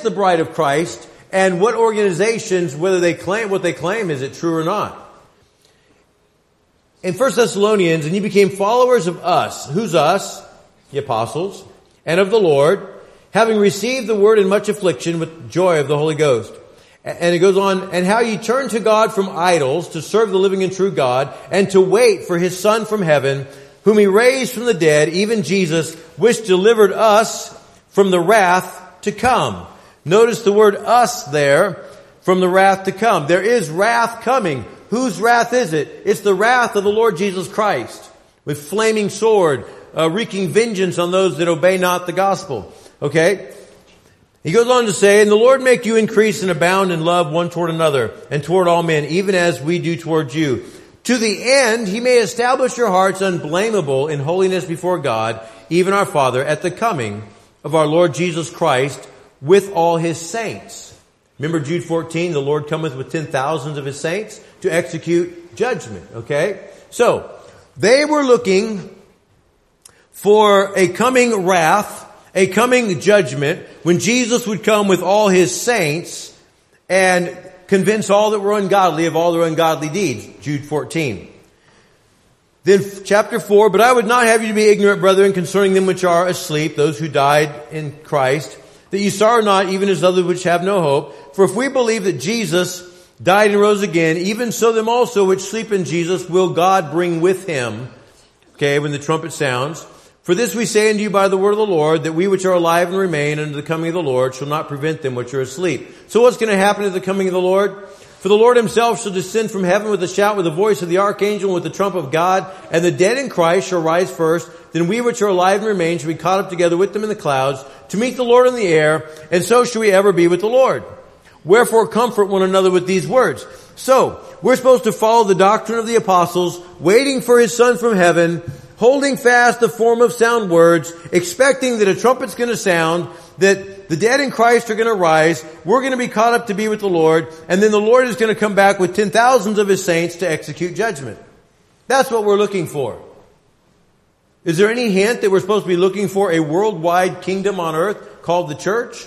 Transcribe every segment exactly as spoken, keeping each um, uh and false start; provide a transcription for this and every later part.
the bride of Christ, and what organizations, whether they claim what they claim, is it true or not? In First Thessalonians, and you became followers of us. Who's us? The apostles. And of the Lord, having received the word in much affliction with joy of the Holy Ghost. And it goes on, and how ye turn to God from idols to serve the living and true God, and to wait for his Son from heaven, whom he raised from the dead, even Jesus, which delivered us from the wrath to come. Notice the word us there, from the wrath to come. There is wrath coming. Whose wrath is it? It's the wrath of the Lord Jesus Christ, with flaming sword, uh, wreaking vengeance on those that obey not the gospel. Okay? He goes on to say, and the Lord make you increase and abound in love one toward another, and toward all men, even as we do toward you. To the end, he may establish your hearts unblameable in holiness before God, even our Father, at the coming of our Lord Jesus Christ with all his saints. Remember Jude fourteen, the Lord cometh with ten thousands of his saints to execute judgment. Okay? So, they were looking for a coming wrath, a coming judgment, when Jesus would come with all his saints and convince all that were ungodly of all their ungodly deeds. Jude fourteen. Then chapter four, but I would not have you to be ignorant, brethren, concerning them which are asleep, those who died in Christ, that ye sorrow not, even as others which have no hope. For if we believe that Jesus died and rose again, even so them also which sleep in Jesus will God bring with him. Okay, when the trumpet sounds. For this we say unto you by the word of the Lord, that we which are alive and remain unto the coming of the Lord shall not prevent them which are asleep. So what's going to happen at the coming of the Lord? For the Lord himself shall descend from heaven with a shout, with the voice of the archangel, and with the trump of God, and the dead in Christ shall rise first. Then we which are alive and remain shall be caught up together with them in the clouds, to meet the Lord in the air, and so shall we ever be with the Lord. Wherefore comfort one another with these words. So, we're supposed to follow the doctrine of the apostles, waiting for his Son from heaven, holding fast the form of sound words, expecting that a trumpet's going to sound, that the dead in Christ are going to rise, we're going to be caught up to be with the Lord, and then the Lord is going to come back with ten thousands of his saints to execute judgment. That's what we're looking for. Is there any hint that we're supposed to be looking for a worldwide kingdom on earth called the church?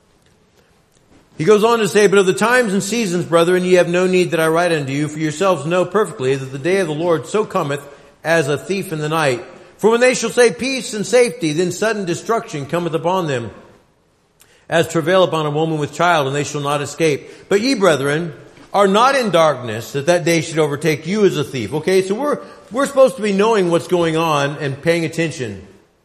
He goes on to say, but of the times and seasons, brethren, ye have no need that I write unto you, for yourselves know perfectly that the day of the Lord so cometh as a thief in the night. For when they shall say peace and safety, then sudden destruction cometh upon them, as travail upon a woman with child, and they shall not escape. But ye, brethren, are not in darkness, that that day should overtake you as a thief. Okay, so we're we're supposed to be knowing what's going on and paying attention.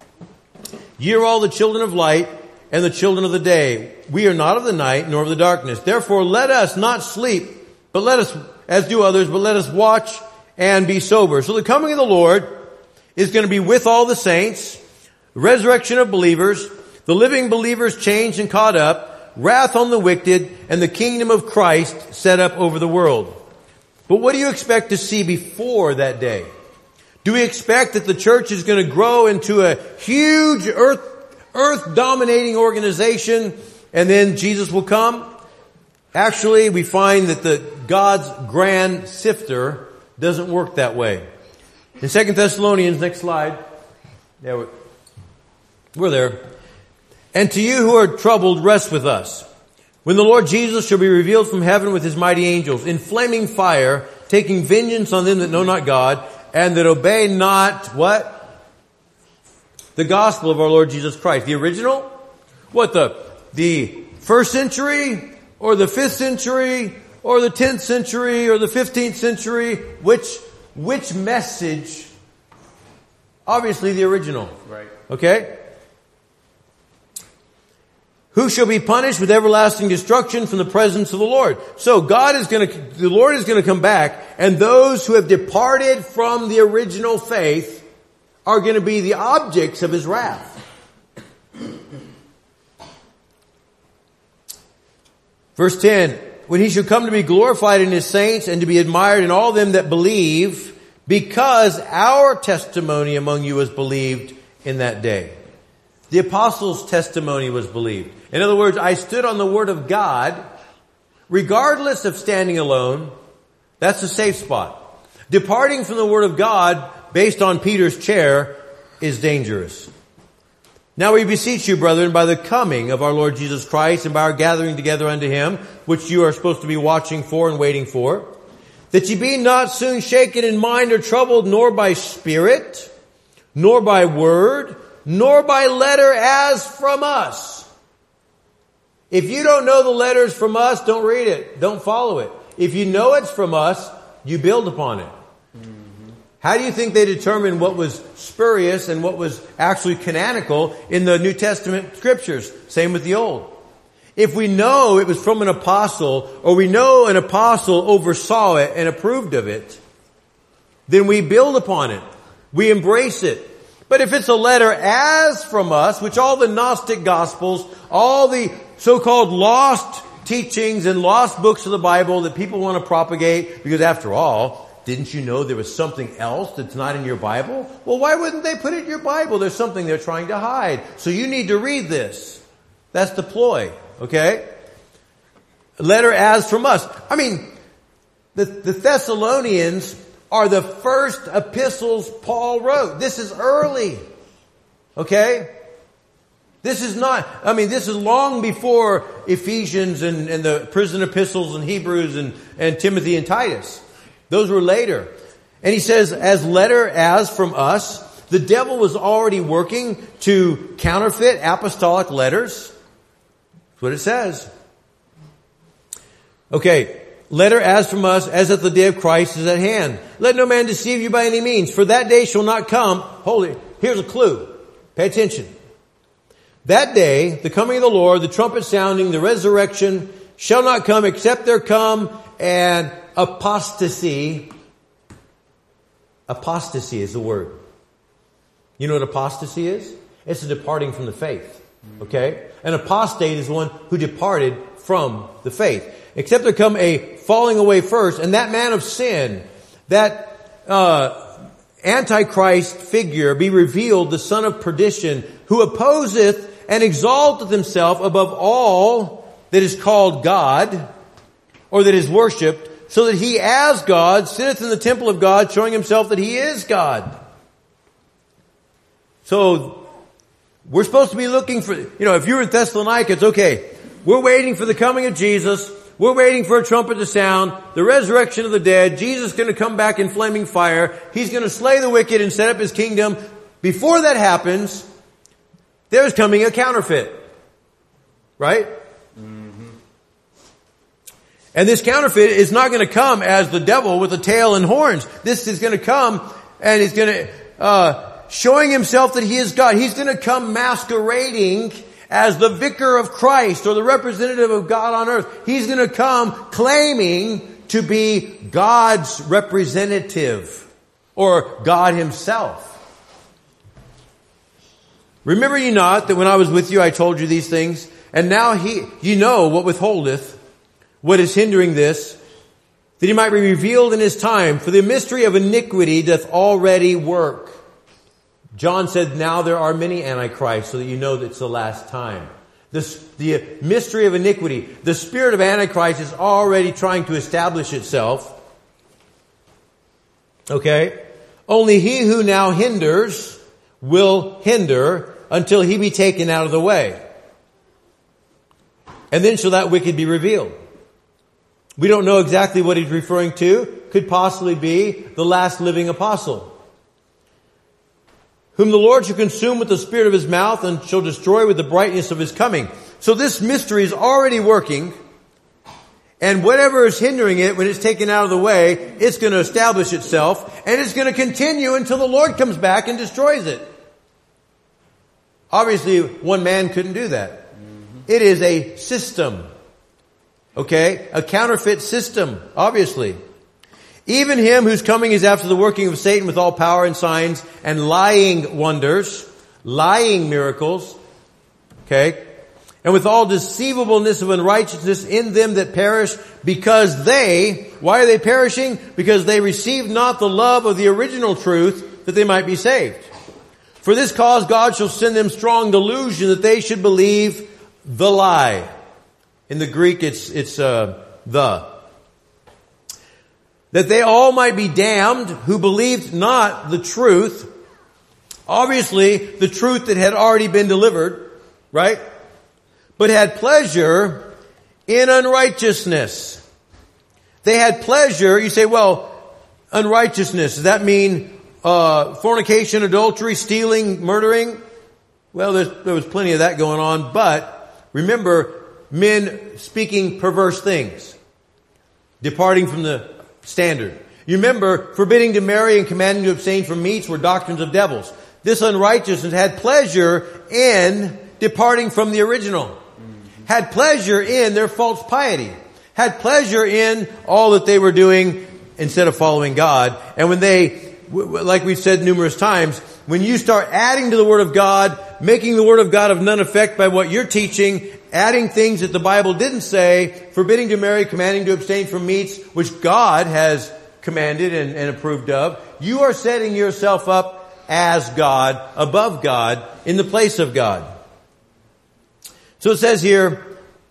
Ye are all the children of light and the children of the day. We are not of the night nor of the darkness. Therefore let us not sleep, but let us, as do others, but let us watch and be sober. So the coming of the Lord is going to be with all the saints, resurrection of believers, the living believers changed and caught up, wrath on the wicked, and the kingdom of Christ set up over the world. But what do you expect to see before that day? Do we expect that the church is going to grow into a huge earth, earth dominating organization and then Jesus will come? Actually, we find that the God's grand sifter doesn't work that way. In Second Thessalonians, next slide. Yeah, we're, we're there. And to you who are troubled, rest with us, when the Lord Jesus shall be revealed from heaven with his mighty angels, in flaming fire, taking vengeance on them that know not God, and that obey not, what? The gospel of our Lord Jesus Christ. The original? What, the, the first century, or the fifth century, or the tenth century, or the fifteenth century? Which, which message? Obviously the original. Right. Okay? Who shall be punished with everlasting destruction from the presence of the Lord. So God is going to, the Lord is going to come back, and those who have departed from the original faith are going to be the objects of his wrath. Verse ten, when he shall come to be glorified in his saints and to be admired in all them that believe, because our testimony among you was believed in that day. The apostles' testimony was believed. In other words, I stood on the word of God, regardless of standing alone. That's a safe spot. Departing from the word of God, based on Peter's chair, is dangerous. Now we beseech you, brethren, by the coming of our Lord Jesus Christ and by our gathering together unto him, which you are supposed to be watching for and waiting for, that ye be not soon shaken in mind or troubled, nor by spirit, nor by word, nor by letter as from us. If you don't know the letters from us, don't read it. Don't follow it. If you know it's from us, you build upon it. How do you think they determined what was spurious and what was actually canonical in the New Testament scriptures? Same with the Old. If we know it was from an apostle, or we know an apostle oversaw it and approved of it, then we build upon it. We embrace it. But if it's a letter as from us, which all the Gnostic Gospels, all the so-called lost teachings and lost books of the Bible that people want to propagate, because after all, didn't you know there was something else that's not in your Bible? Well, why wouldn't they put it in your Bible? There's something they're trying to hide. So you need to read this. That's the ploy. Okay? A letter as from us. I mean, the, the Thessalonians are the first epistles Paul wrote. This is early. Okay? This is not, I mean, this is long before Ephesians and, and the prison epistles and Hebrews and, and Timothy and Titus. Those were later. And he says, as letter as from us, the devil was already working to counterfeit apostolic letters. That's what it says. Okay. Letter as from us, as that the day of Christ is at hand. Let no man deceive you by any means, for that day shall not come. Hold it. Here's a clue. Pay attention. That day, the coming of the Lord, the trumpet sounding, the resurrection, shall not come except there come an apostasy. Apostasy is the word. You know what apostasy is? It's a departing from the faith. Okay? An apostate is one who departed from the faith. Except there come a falling away first, and that man of sin, that uh Antichrist figure be revealed, the son of perdition, who opposeth and exalteth himself above all that is called God, or that is worshipped, so that he as God sitteth in the temple of God, showing himself that he is God. So, we're supposed to be looking for, you know, if you're in Thessalonica, it's okay. We're waiting for the coming of Jesus. We're waiting for a trumpet to sound, the resurrection of the dead. Jesus is going to come back in flaming fire. He's going to slay the wicked and set up his kingdom. Before that happens, there's coming a counterfeit. Right? Mm-hmm. And this counterfeit is not going to come as the devil with a tail and horns. This is going to come and he's going to, uh, showing himself that he is God. He's going to come masquerading as the vicar of Christ or the representative of God on earth. He's going to come claiming to be God's representative or God himself. Remember ye not that when I was with you I told you these things? And now he, you know what withholdeth, what is hindering this, that he might be revealed in his time. For the mystery of iniquity doth already work. John said, now there are many antichrists, so that you know that it's the last time. This, the mystery of iniquity, the spirit of Antichrist is already trying to establish itself. Okay? Only he who now hinders will hinder until he be taken out of the way. And then shall that wicked be revealed. We don't know exactly what he's referring to. Could possibly be the last living apostle, whom the Lord shall consume with the spirit of his mouth and shall destroy with the brightness of his coming. So this mystery is already working, and whatever is hindering it, when it's taken out of the way, it's going to establish itself, and it's going to continue until the Lord comes back and destroys it. Obviously, one man couldn't do that. Mm-hmm. It is a system. Okay? A counterfeit system, obviously. Even him whose coming is after the working of Satan with all power and signs and lying wonders, lying miracles, okay, and with all deceivableness of unrighteousness in them that perish, because they, why are they perishing? Because they received not the love of the original truth, that they might be saved. For this cause God shall send them strong delusion, that they should believe the lie. In the Greek it's, it's, uh, the. That they all might be damned who believed not the truth, Obviously, the truth that had already been delivered, right? But had pleasure in unrighteousness. They had pleasure. You say, well, unrighteousness, does that mean uh fornication, adultery, stealing, murdering? Well, there was plenty of that going on, but remember, men speaking perverse things, departing from the standard. You remember, forbidding to marry and commanding to abstain from meats were doctrines of devils. This unrighteousness had pleasure in departing from the original. Had pleasure in their false piety. Had pleasure in all that they were doing instead of following God. And when they, like we've said numerous times, when you start adding to the Word of God, making the Word of God of none effect by what you're teaching, adding things that the Bible didn't say, forbidding to marry, commanding to abstain from meats, which God has commanded and, and approved of, you are setting yourself up as God, above God, in the place of God. So it says here,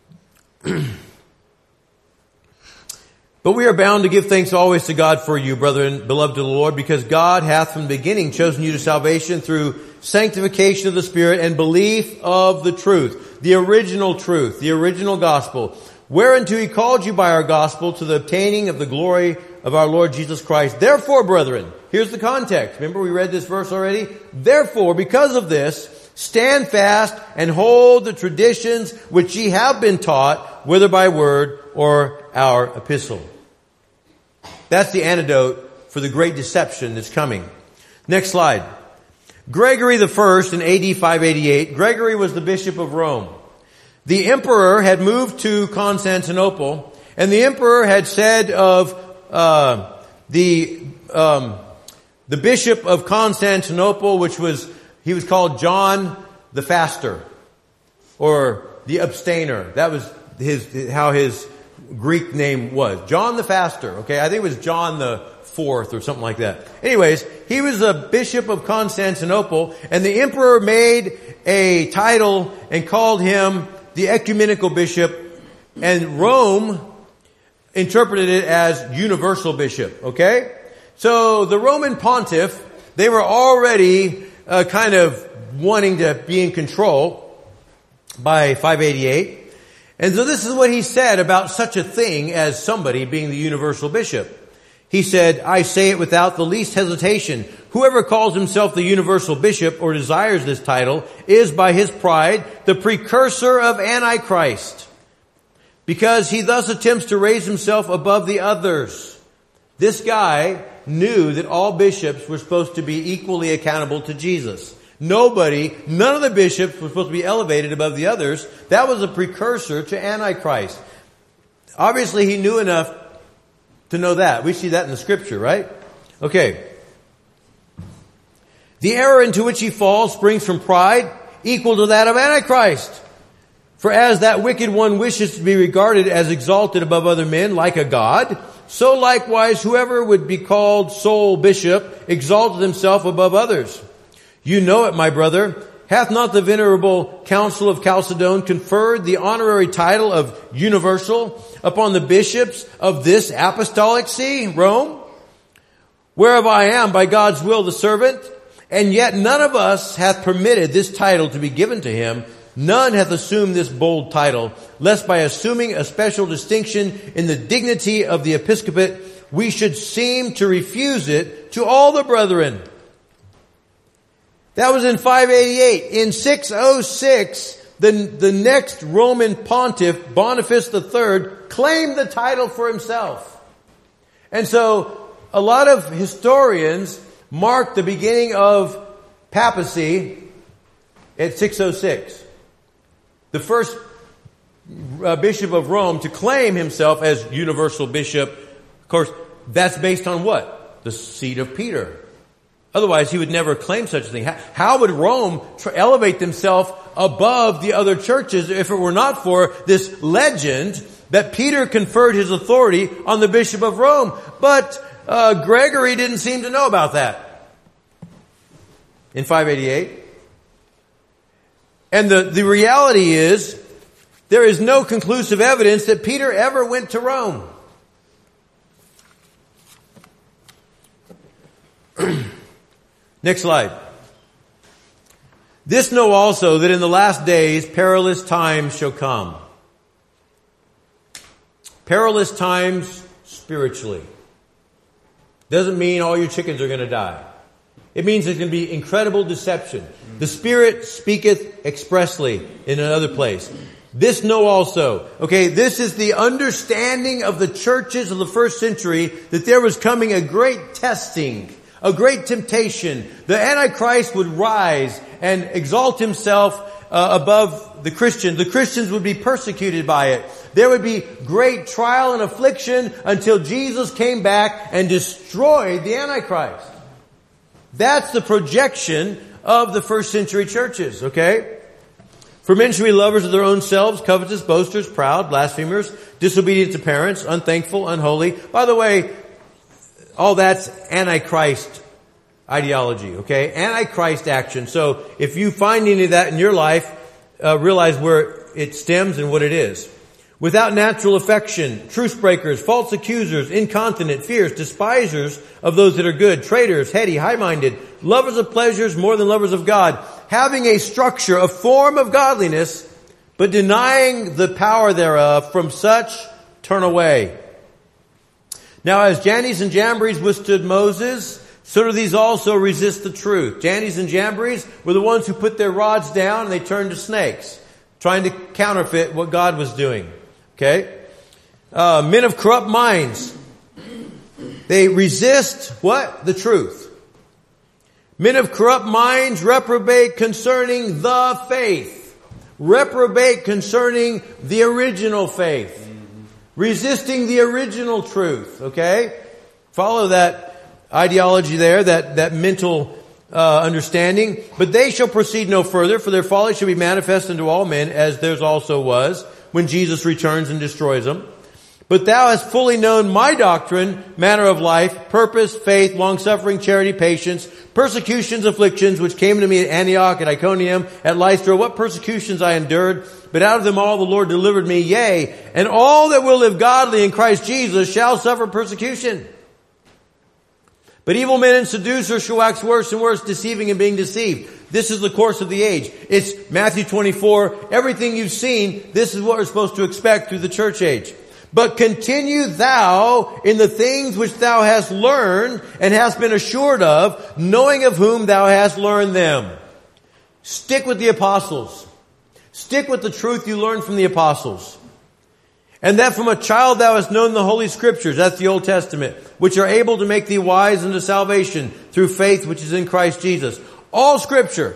but we are bound to give thanks always to God for you, brethren, beloved of the Lord, because God hath from the beginning chosen you to salvation through sanctification of the Spirit and belief of the truth, the original truth, the original gospel, whereunto he called you by our gospel to the obtaining of the glory of our Lord Jesus Christ. Therefore, brethren, here's the context. Remember we read this verse already? Therefore, because of this, stand fast and hold the traditions which ye have been taught, whether by word or our epistle. That's the antidote for the great deception that's coming. Next slide. Gregory the First in A D five eighty-eight. Gregory was the Bishop of Rome. The emperor had moved to Constantinople, and the emperor had said of uh the um the Bishop of Constantinople, which was, he was called John the Faster, or the Abstainer. That was his, how his Greek name was. John the Faster. Okay, I think it was John the Fourth or something like that. Anyways, he was the Bishop of Constantinople, and the emperor made a title and called him the Ecumenical Bishop, and Rome interpreted it as Universal Bishop. Okay? So the Roman Pontiff, they were already uh, kind of wanting to be in control by five eighty-eight. And so this is what he said about such a thing as somebody being the universal bishop. He said, I say it without the least hesitation. Whoever calls himself the universal bishop or desires this title is by his pride the precursor of Antichrist, because he thus attempts to raise himself above the others. This guy knew that all bishops were supposed to be equally accountable to Jesus. Nobody, none of the bishops were supposed to be elevated above the others. That was a precursor to Antichrist. Obviously, he knew enough to know that. We see that in the scripture, right? Okay. The error into which he falls springs from pride equal to that of Antichrist. For as that wicked one wishes to be regarded as exalted above other men like a god, so likewise whoever would be called sole bishop exalted himself above others. You know it, my brother. Hath not the venerable Council of Chalcedon conferred the honorary title of universal upon the bishops of this apostolic see, Rome? Whereof I am by God's will the servant, and yet none of us hath permitted this title to be given to him. None hath assumed this bold title, lest by assuming a special distinction in the dignity of the episcopate, we should seem to refuse it to all the brethren. That was in five eighty-eight. In six oh six, the, the next Roman pontiff, Boniface the Third, claimed the title for himself. And so, a lot of historians mark the beginning of papacy at six oh six. The first uh, bishop of Rome to claim himself as universal bishop. Of course, that's based on what? The seat of Peter. Otherwise, he would never claim such a thing. How would Rome tr- elevate themselves above the other churches if it were not for this legend that Peter conferred his authority on the Bishop of Rome? But uh, Gregory didn't seem to know about that in five eighty-eight. And the, the reality is, there is no conclusive evidence that Peter ever went to Rome. Next slide. This know also that in the last days perilous times shall come. Perilous times spiritually. Doesn't mean all your chickens are going to die. It means there's going to be incredible deception. The Spirit speaketh expressly in another place. This know also. Okay, this is the understanding of the churches of the first century, that there was coming a great testing, a great temptation. The Antichrist would rise and exalt himself uh, above the Christians. The Christians would be persecuted by it. There would be great trial and affliction until Jesus came back and destroyed the Antichrist. That's the projection of the first century churches, okay? For men shall be lovers of their own selves, covetous, boasters, proud, blasphemers, disobedient to parents, unthankful, unholy. By the way, all that's Antichrist ideology, okay? Antichrist action. So if you find any of that in your life, uh, realize where it stems and what it is. Without natural affection, truce breakers, false accusers, incontinent, fierce, despisers of those that are good, traitors, heady, high-minded, lovers of pleasures more than lovers of God, having a structure, a form of godliness, but denying the power thereof, from such turn away. Now as Jannes and Jambres withstood Moses, so do these also resist the truth. Jannes and Jambres were the ones who put their rods down and they turned to snakes, trying to counterfeit what God was doing. Okay? Uh, men of corrupt minds. They resist what? The truth. Men of corrupt minds reprobate concerning the faith. Reprobate concerning the original faith. Mm-hmm. Resisting the original truth. Okay? Follow that ideology there, that, that mental uh, understanding. But they shall proceed no further, for their folly shall be manifest unto all men, as theirs also was, when Jesus returns and destroys them. But thou hast fully known my doctrine, manner of life, purpose, faith, long-suffering, charity, patience, persecutions, afflictions, which came to me at Antioch, at Iconium, at Lystra. What persecutions I endured, but out of them all the Lord delivered me. Yea, and all that will live godly in Christ Jesus shall suffer persecution. But evil men and seducers shall wax worse and worse, deceiving and being deceived. This is the course of the age. It's Matthew twenty-four. Everything you've seen, this is what we're supposed to expect through the church age. But continue thou in the things which thou hast learned and hast been assured of, knowing of whom thou hast learned them. Stick with the apostles. Stick with the truth you learned from the apostles. And that from a child thou hast known the Holy Scriptures, that's the Old Testament, which are able to make thee wise unto salvation through faith which is in Christ Jesus. All Scripture.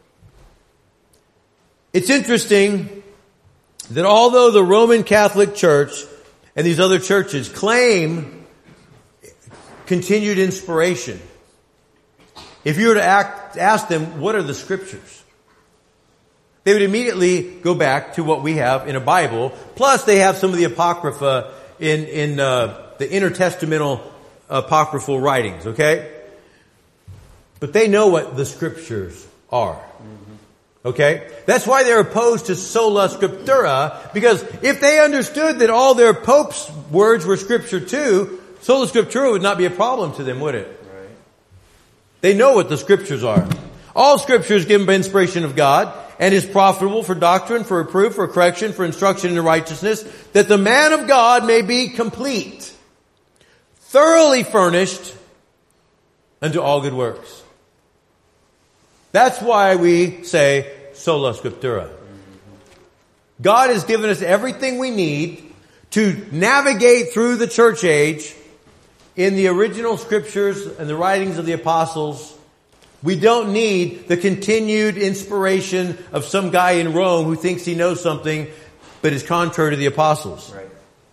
It's interesting that although the Roman Catholic Church and these other churches claim continued inspiration, if you were to act, ask them, what are the Scriptures? They would immediately go back to what we have in a Bible. Plus, they have some of the Apocrypha in, in uh, the intertestamental apocryphal writings, okay? But they know what the Scriptures are. Okay? That's why they're opposed to sola scriptura, because if they understood that all their popes' words were Scripture too, sola scriptura would not be a problem to them, would it? Right. They know what the Scriptures are. All Scripture is given by inspiration of God, and is profitable for doctrine, for reproof, for correction, for instruction in righteousness, that the man of God may be complete, thoroughly furnished unto all good works. That's why we say sola scriptura. God has given us everything we need to navigate through the church age in the original Scriptures and the writings of the apostles. We don't need the continued inspiration of some guy in Rome who thinks he knows something but is contrary to the apostles. Right.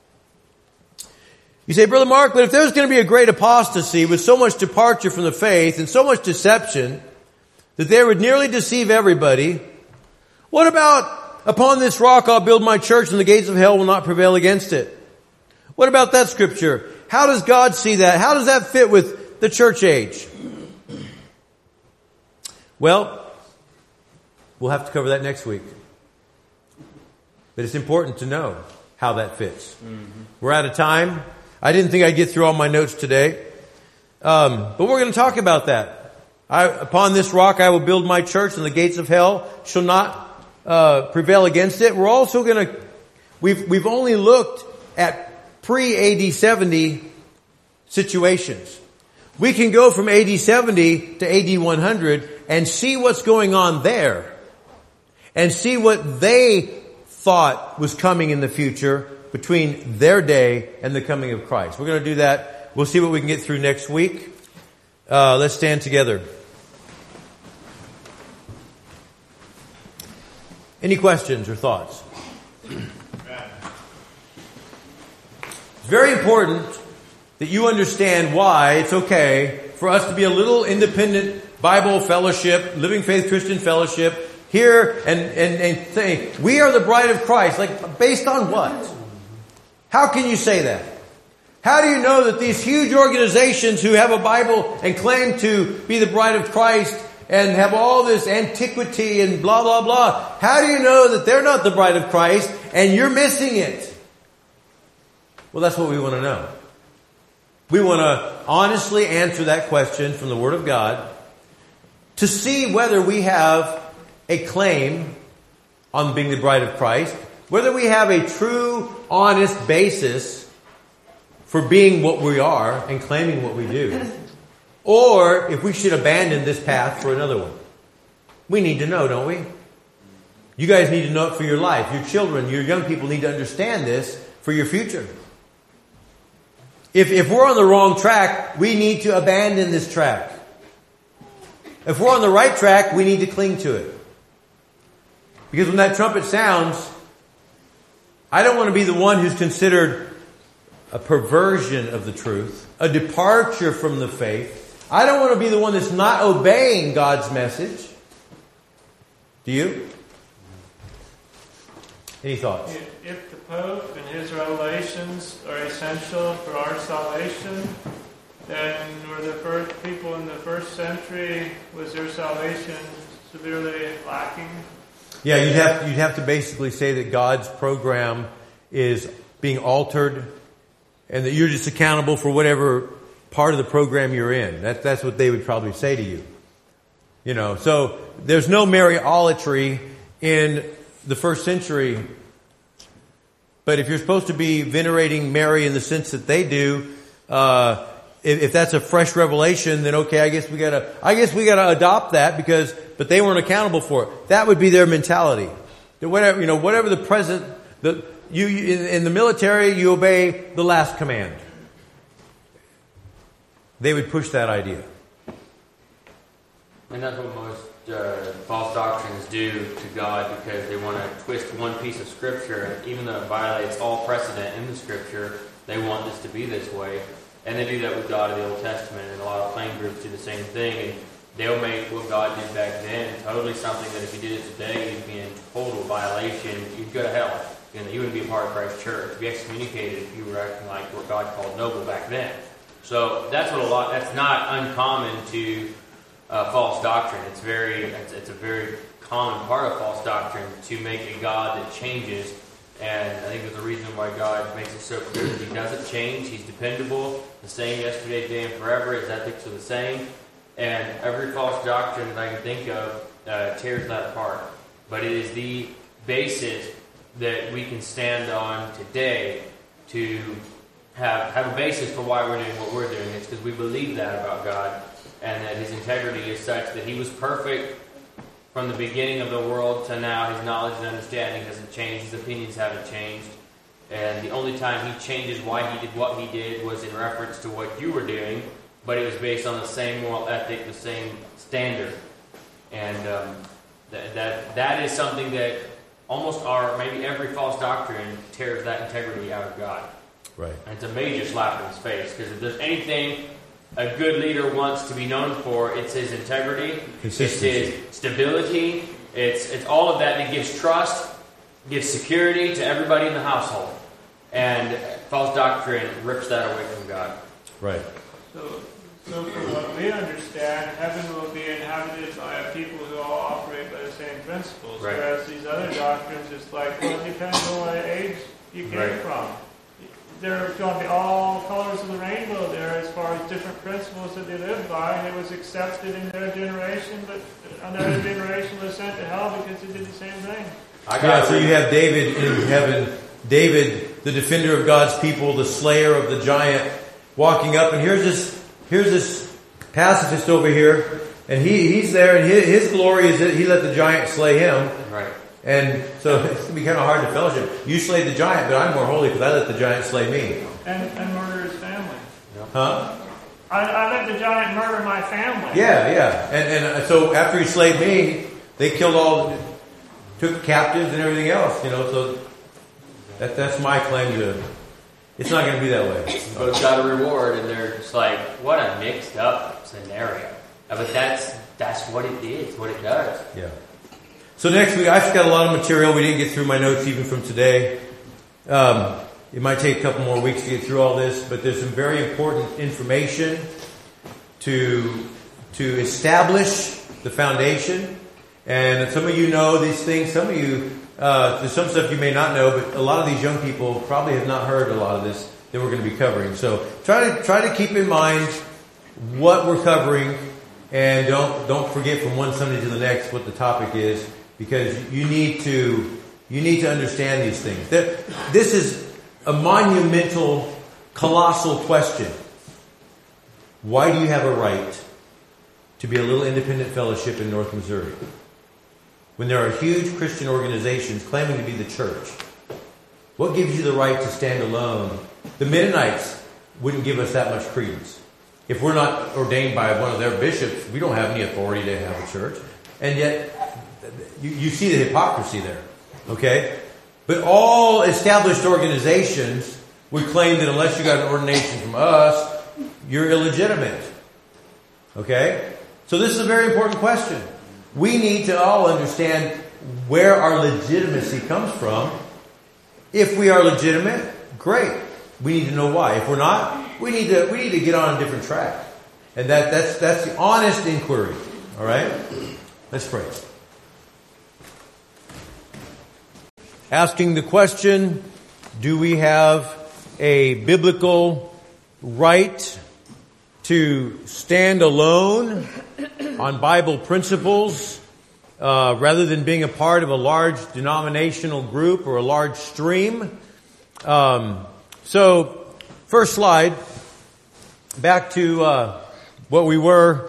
You say, Brother Mark, but if there's going to be a great apostasy with so much departure from the faith and so much deception that they would nearly deceive everybody, what about upon this rock I'll build my church and the gates of hell will not prevail against it? What about that scripture? How does God see that? How does that fit with the church age? Well, we'll have to cover that next week. But it's important to know how that fits. Mm-hmm. We're out of time. I didn't think I'd get through all my notes today. Um, but we're going to talk about that. I, upon this rock I will build my church, and the gates of hell shall not uh, prevail against it. We're also going to, we've, we've only looked at pre-A D seventy situations. We can go from A D seventy to A D one hundred and see what's going on there and see what they thought was coming in the future between their day and the coming of Christ. We're going to do that. We'll see what we can get through next week. Uh, let's stand together. Any questions or thoughts? It's very important that you understand why it's okay for us to be a little independent Bible fellowship, Living Faith Christian Fellowship, here and, and, and say, we are the bride of Christ. Like, based on what? How can you say that? How do you know that these huge organizations who have a Bible and claim to be the bride of Christ and have all this antiquity and blah, blah, blah, how do you know that they're not the bride of Christ and you're missing it? Well, that's what we want to know. We want to honestly answer that question from the Word of God to see whether we have a claim on being the bride of Christ, whether we have a true, honest basis for being what we are and claiming what we do, or if we should abandon this path for another one. We need to know, don't we? You guys need to know it for your life. Your children, your young people need to understand this for your future. If, if we're on the wrong track, we need to abandon this track. If we're on the right track, we need to cling to it. Because when that trumpet sounds, I don't want to be the one who's considered a perversion of the truth, a departure from the faith. I don't want to be the one that's not obeying God's message. Do you? Any thoughts? If the Pope and his revelations are essential for our salvation, then were the first people in the first century, was their salvation severely lacking? Yeah, you'd have, you'd have to basically say that God's program is being altered and that you're just accountable for whatever part of the program you're in. That, that's what they would probably say to you. You know, so there's no Mariolatry in the first century. But if you're supposed to be venerating Mary in the sense that they do, uh, if, if that's a fresh revelation, then okay, I guess we gotta, I guess we gotta adopt that because, but they weren't accountable for it. That would be their mentality. That whatever, you know, whatever the present, the, you, you in, in the military, you obey the last command. They would push that idea. And that's what most uh, false doctrines do to God, because they want to twist one piece of Scripture, and even though it violates all precedent in the Scripture, they want this to be this way. And they do that with God in the Old Testament, and a lot of plain groups do the same thing. And they'll make what God did back then totally something that if you did it today, you'd be in total violation. You'd go to hell. You know, you wouldn't be a part of Christ's church. You'd be excommunicated if you were acting like what God called noble back then. So that's what a lot. That's not uncommon to uh, false doctrine. It's very. It's, it's a very common part of false doctrine to make a God that changes. And I think there's a reason why God makes it so clear that He doesn't change. He's dependable, the same yesterday, today, and forever. His ethics are the same. And every false doctrine that I can think of uh, tears that apart. But it is the basis that we can stand on today to have have a basis for why we're doing what we're doing. It's because we believe that about God, and that His integrity is such that He was perfect from the beginning of the world to now. His knowledge and understanding hasn't changed. His opinions haven't changed. And the only time He changes why He did what He did was in reference to what you were doing, but it was based on the same moral ethic, the same standard. And um, that, that that is something that almost our, maybe every false doctrine tears that integrity out of God. Right. And it's a major slap in His face, because if there's anything a good leader wants to be known for, it's his integrity, it's his stability, it's it's all of that that gives trust, gives security to everybody in the household. And false doctrine rips that away from God. Right. So, so from what we understand, heaven will be inhabited by a people who all operate by the same principles. Right. Whereas these other doctrines, it's like, well, it depends on what age you came right. from. there are going to be all colors of the rainbow there as far as different principles that they live by, and it was accepted in their generation, but another generation was sent to hell because they did the same thing. I got yeah, so you have David in heaven, David, the defender of God's people, the slayer of the giant, walking up, and here's this, here's this pacifist over here, and he, he's there, and his, his glory is that he let the giant slay him. Right. And so it's going to be kind of hard to fellowship. You slayed the giant, but I'm more holy because I let the giant slay me. And, and murder his family. Yep. Huh? I, I let the giant murder my family. Yeah, yeah. And, and so after he slayed me, they killed all, took captives and everything else, you know, so that that's my claim to it. It's not going to be that way. Both got a reward, and they're just like, what a mixed up scenario. But that's that's what it is, what it does. Yeah. So next week, I've got a lot of material. We didn't get through my notes even from today. Um, it might take a couple more weeks to get through all this, but there's some very important information to to establish the foundation. And some of you know these things. Some of you, uh, there's some stuff you may not know, but a lot of these young people probably have not heard a lot of this that we're going to be covering. So try to try to keep in mind what we're covering, and don't don't forget from one Sunday to the next what the topic is. Because you need to, you need to understand these things. This is a monumental, colossal question. Why do you have a right to be a little independent fellowship in North Missouri when there are huge Christian organizations claiming to be the church? What gives you the right to stand alone? The Mennonites wouldn't give us that much credence. If we're not ordained by one of their bishops, we don't have any authority to have a church. And yet, You, you see the hypocrisy there, okay? But all established organizations would claim that unless you got an ordination from us, you're illegitimate, okay? So this is a very important question. We need to all understand where our legitimacy comes from. If we are legitimate, great. We need to know why. If we're not, we need to we need to get on a different track, and that that's that's the honest inquiry. All right, let's pray. Asking the question, do we have a biblical right to stand alone on Bible principles uh, rather than being a part of a large denominational group or a large stream? Um, so, first slide, back to uh, what we were.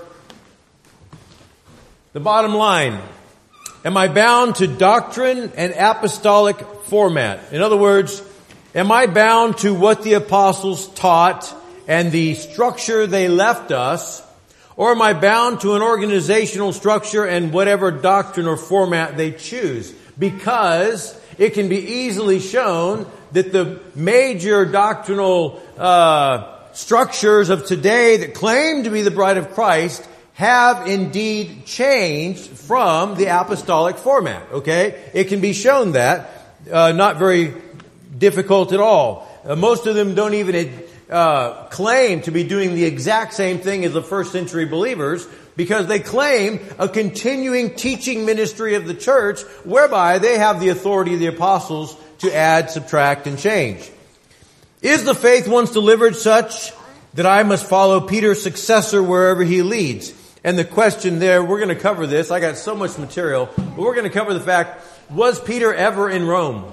The bottom line. Am I bound to doctrine and apostolic format? In other words, am I bound to what the apostles taught and the structure they left us? Or am I bound to an organizational structure and whatever doctrine or format they choose? Because it can be easily shown that the major doctrinal uh, structures of today that claim to be the bride of Christ have indeed changed from the apostolic format, okay? It can be shown that, uh, not very difficult at all. Uh, most of them don't even uh, claim to be doing the exact same thing as the first century believers, because they claim a continuing teaching ministry of the church whereby they have the authority of the apostles to add, subtract, and change. Is the faith once delivered such that I must follow Peter's successor wherever he leads? And the question there, we're going to cover this. I got so much material, but we're going to cover the fact, was Peter ever in Rome?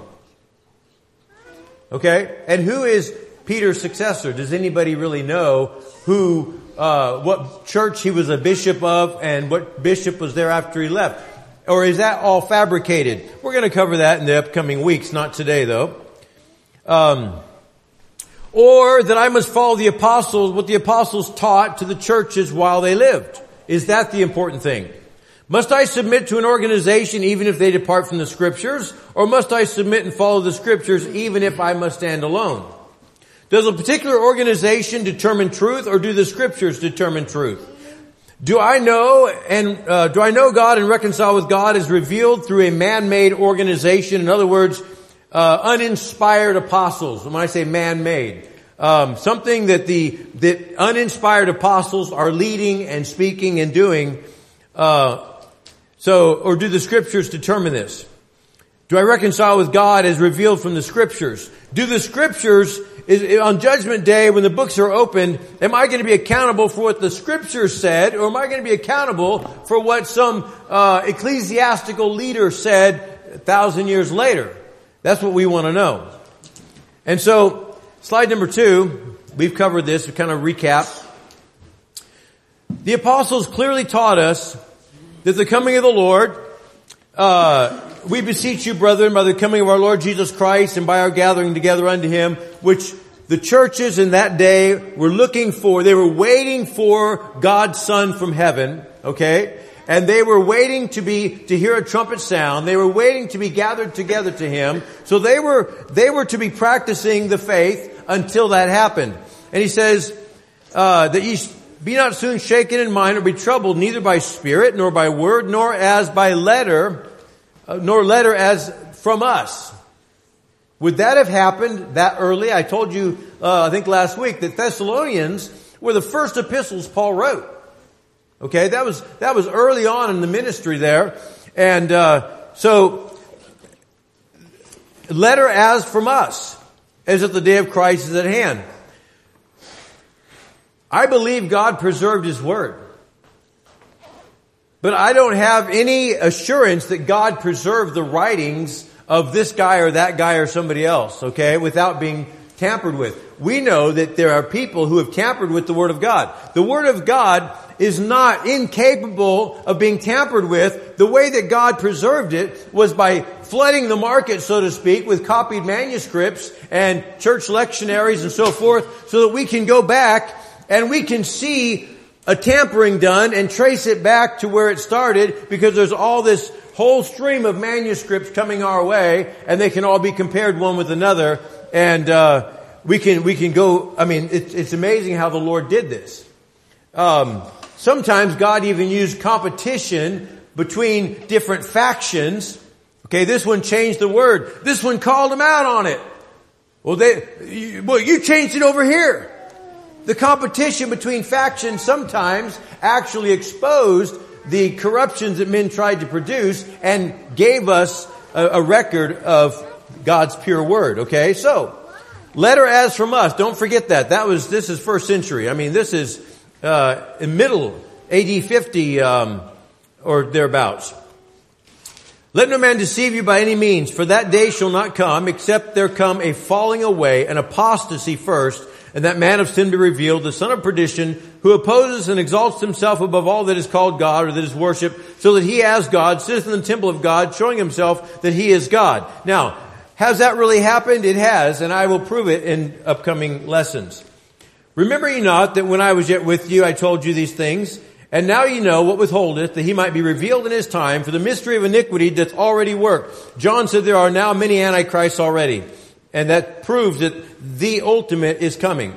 Okay? And who is Peter's successor? Does anybody really know who, uh, what church he was a bishop of and what bishop was there after he left? Or is that all fabricated? We're going to cover that in the upcoming weeks, not today though. Um, or that I must follow the apostles, what the apostles taught to the churches while they lived. Is that the important thing? Must I submit to an organization even if they depart from the scriptures? Or must I submit and follow the scriptures even if I must stand alone? Does a particular organization determine truth, or do the scriptures determine truth? Do I know and uh, do I know God and reconcile with God as revealed through a man-made organization? In other words, uh, uninspired apostles. When I say man-made, Um, something that the that uninspired apostles are leading and speaking and doing. Uh, so, or do the scriptures determine this? Do I reconcile with God as revealed from the Scriptures? Do the Scriptures, is, on Judgment Day when the books are opened, am I going to be accountable for what the Scriptures said, or am I going to be accountable for what some uh, ecclesiastical leader said a thousand years later? That's what we want to know. And so, slide number two, we've covered this, we kind of recap. The apostles clearly taught us that the coming of the Lord, uh, we beseech you, brethren, by the coming of our Lord Jesus Christ and by our gathering together unto Him, which the churches in that day were looking for. They were waiting for God's Son from heaven, okay? And they were waiting to be, to hear a trumpet sound. They were waiting to be gathered together to Him. So they were, they were to be practicing the faith until that happened. And He says, uh, that ye be not soon shaken in mind or be troubled, neither by spirit, nor by word, nor as by letter, uh, nor letter as from us. Would that have happened that early? I told you, uh, I think last week, that Thessalonians were the first epistles Paul wrote. Okay, that was, that was early on in the ministry there. And, uh, so, letter as from us, as if the day of Christ is at hand. I believe God preserved His Word. But I don't have any assurance that God preserved the writings of this guy or that guy or somebody else, okay, without being tampered with. We know that there are people who have tampered with the Word of God. The Word of God is not incapable of being tampered with. The way that God preserved it was by flooding the market, so to speak, with copied manuscripts and church lectionaries and so forth, so that we can go back and we can see a tampering done and trace it back to where it started, because there's all this whole stream of manuscripts coming our way, and they can all be compared one with another. And uh we can we can go. I mean, it's, it's amazing how the Lord did this. Um, sometimes God even used competition between different factions. Okay, this one changed the word. This one called them out on it. Well, they well you changed it over here. The competition between factions sometimes actually exposed the corruptions that men tried to produce and gave us a, a record of God's pure word. Okay, so letter as from us. Don't forget that. That was this is first century. I mean, this is uh in middle A D fifty um or thereabouts. Let no man deceive you by any means, for that day shall not come, except there come a falling away, an apostasy first, and that man of sin be revealed, the son of perdition, who opposes and exalts himself above all that is called God or that is worshipped, so that he as God sitteth in the temple of God, showing himself that he is God. Now, has that really happened? It has, and I will prove it in upcoming lessons. Remember ye not that when I was yet with you, I told you these things? And now ye know what withholdeth, that he might be revealed in his time, for the mystery of iniquity doth already work. John said there are now many antichrists already. And that proves that the ultimate is coming.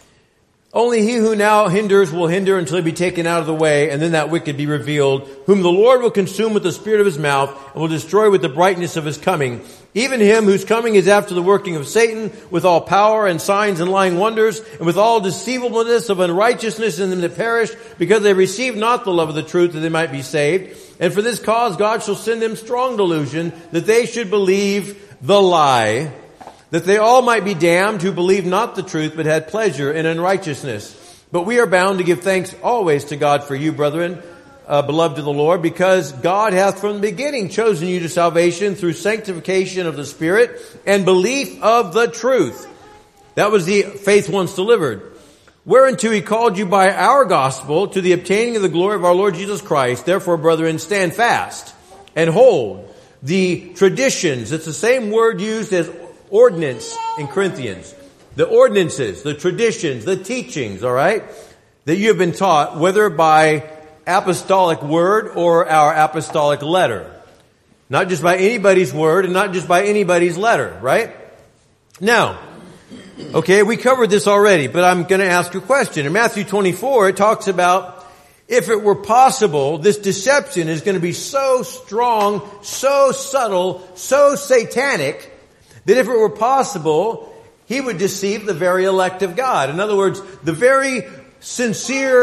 Only he who now hinders will hinder until he be taken out of the way, and then that wicked be revealed, whom the Lord will consume with the spirit of his mouth, and will destroy with the brightness of his coming. Even him whose coming is after the working of Satan, with all power and signs and lying wonders, and with all deceivableness of unrighteousness in them that perish, because they receive not the love of the truth, that they might be saved. And for this cause God shall send them strong delusion, that they should believe the lie, that they all might be damned who believed not the truth, but had pleasure in unrighteousness. But we are bound to give thanks always to God for you, brethren, uh, beloved of the Lord, because God hath from the beginning chosen you to salvation through sanctification of the Spirit and belief of the truth. That was the faith once delivered. Whereunto he called you by our gospel to the obtaining of the glory of our Lord Jesus Christ. Therefore, brethren, stand fast and hold the traditions. It's the same word used as ordinance in Corinthians. The ordinances, the traditions, the teachings, all right, that you have been taught, whether by apostolic word or our apostolic letter. Not just by anybody's word and not just by anybody's letter, right? Now, okay, we covered this already, but I'm going to ask a question. In Matthew twenty-four, it talks about if it were possible, this deception is going to be so strong, so subtle, so satanic, that if it were possible, he would deceive the very elect of God. In other words, the very sincere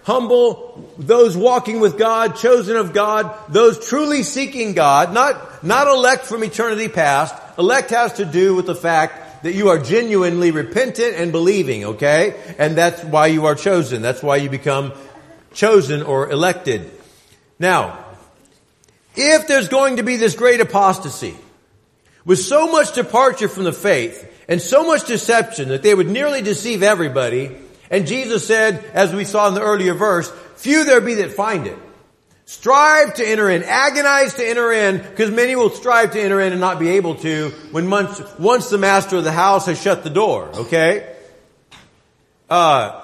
humble, those walking with God, chosen of God, those truly seeking God, not, not elect from eternity past. Elect has to do with the fact that you are genuinely repentant and believing, okay? And that's why you are chosen. That's why you become chosen or elected. Now, if there's going to be this great apostasy, with so much departure from the faith, and so much deception that they would nearly deceive everybody, and Jesus said, as we saw in the earlier verse, few there be that find it. Strive to enter in, agonize to enter in, because many will strive to enter in and not be able to when once, once the master of the house has shut the door, okay? Uh,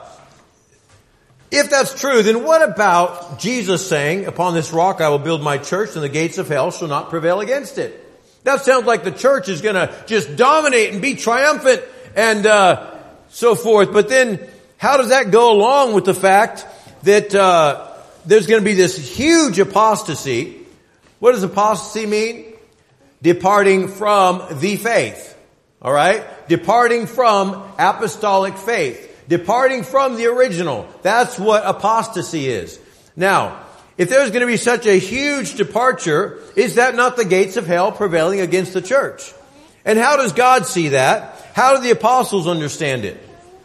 if that's true, then what about Jesus saying, upon this rock I will build my church and the gates of hell shall not prevail against it? That sounds like the church is gonna just dominate and be triumphant and, uh, so forth. But then, how does that go along with the fact that, uh, there's going to be this huge apostasy? What does apostasy mean? Departing from the faith. Alright? Departing from apostolic faith. Departing from the original. That's what apostasy is. Now, if there's going to be such a huge departure, is that not the gates of hell prevailing against the church? And how does God see that? How do the apostles understand it?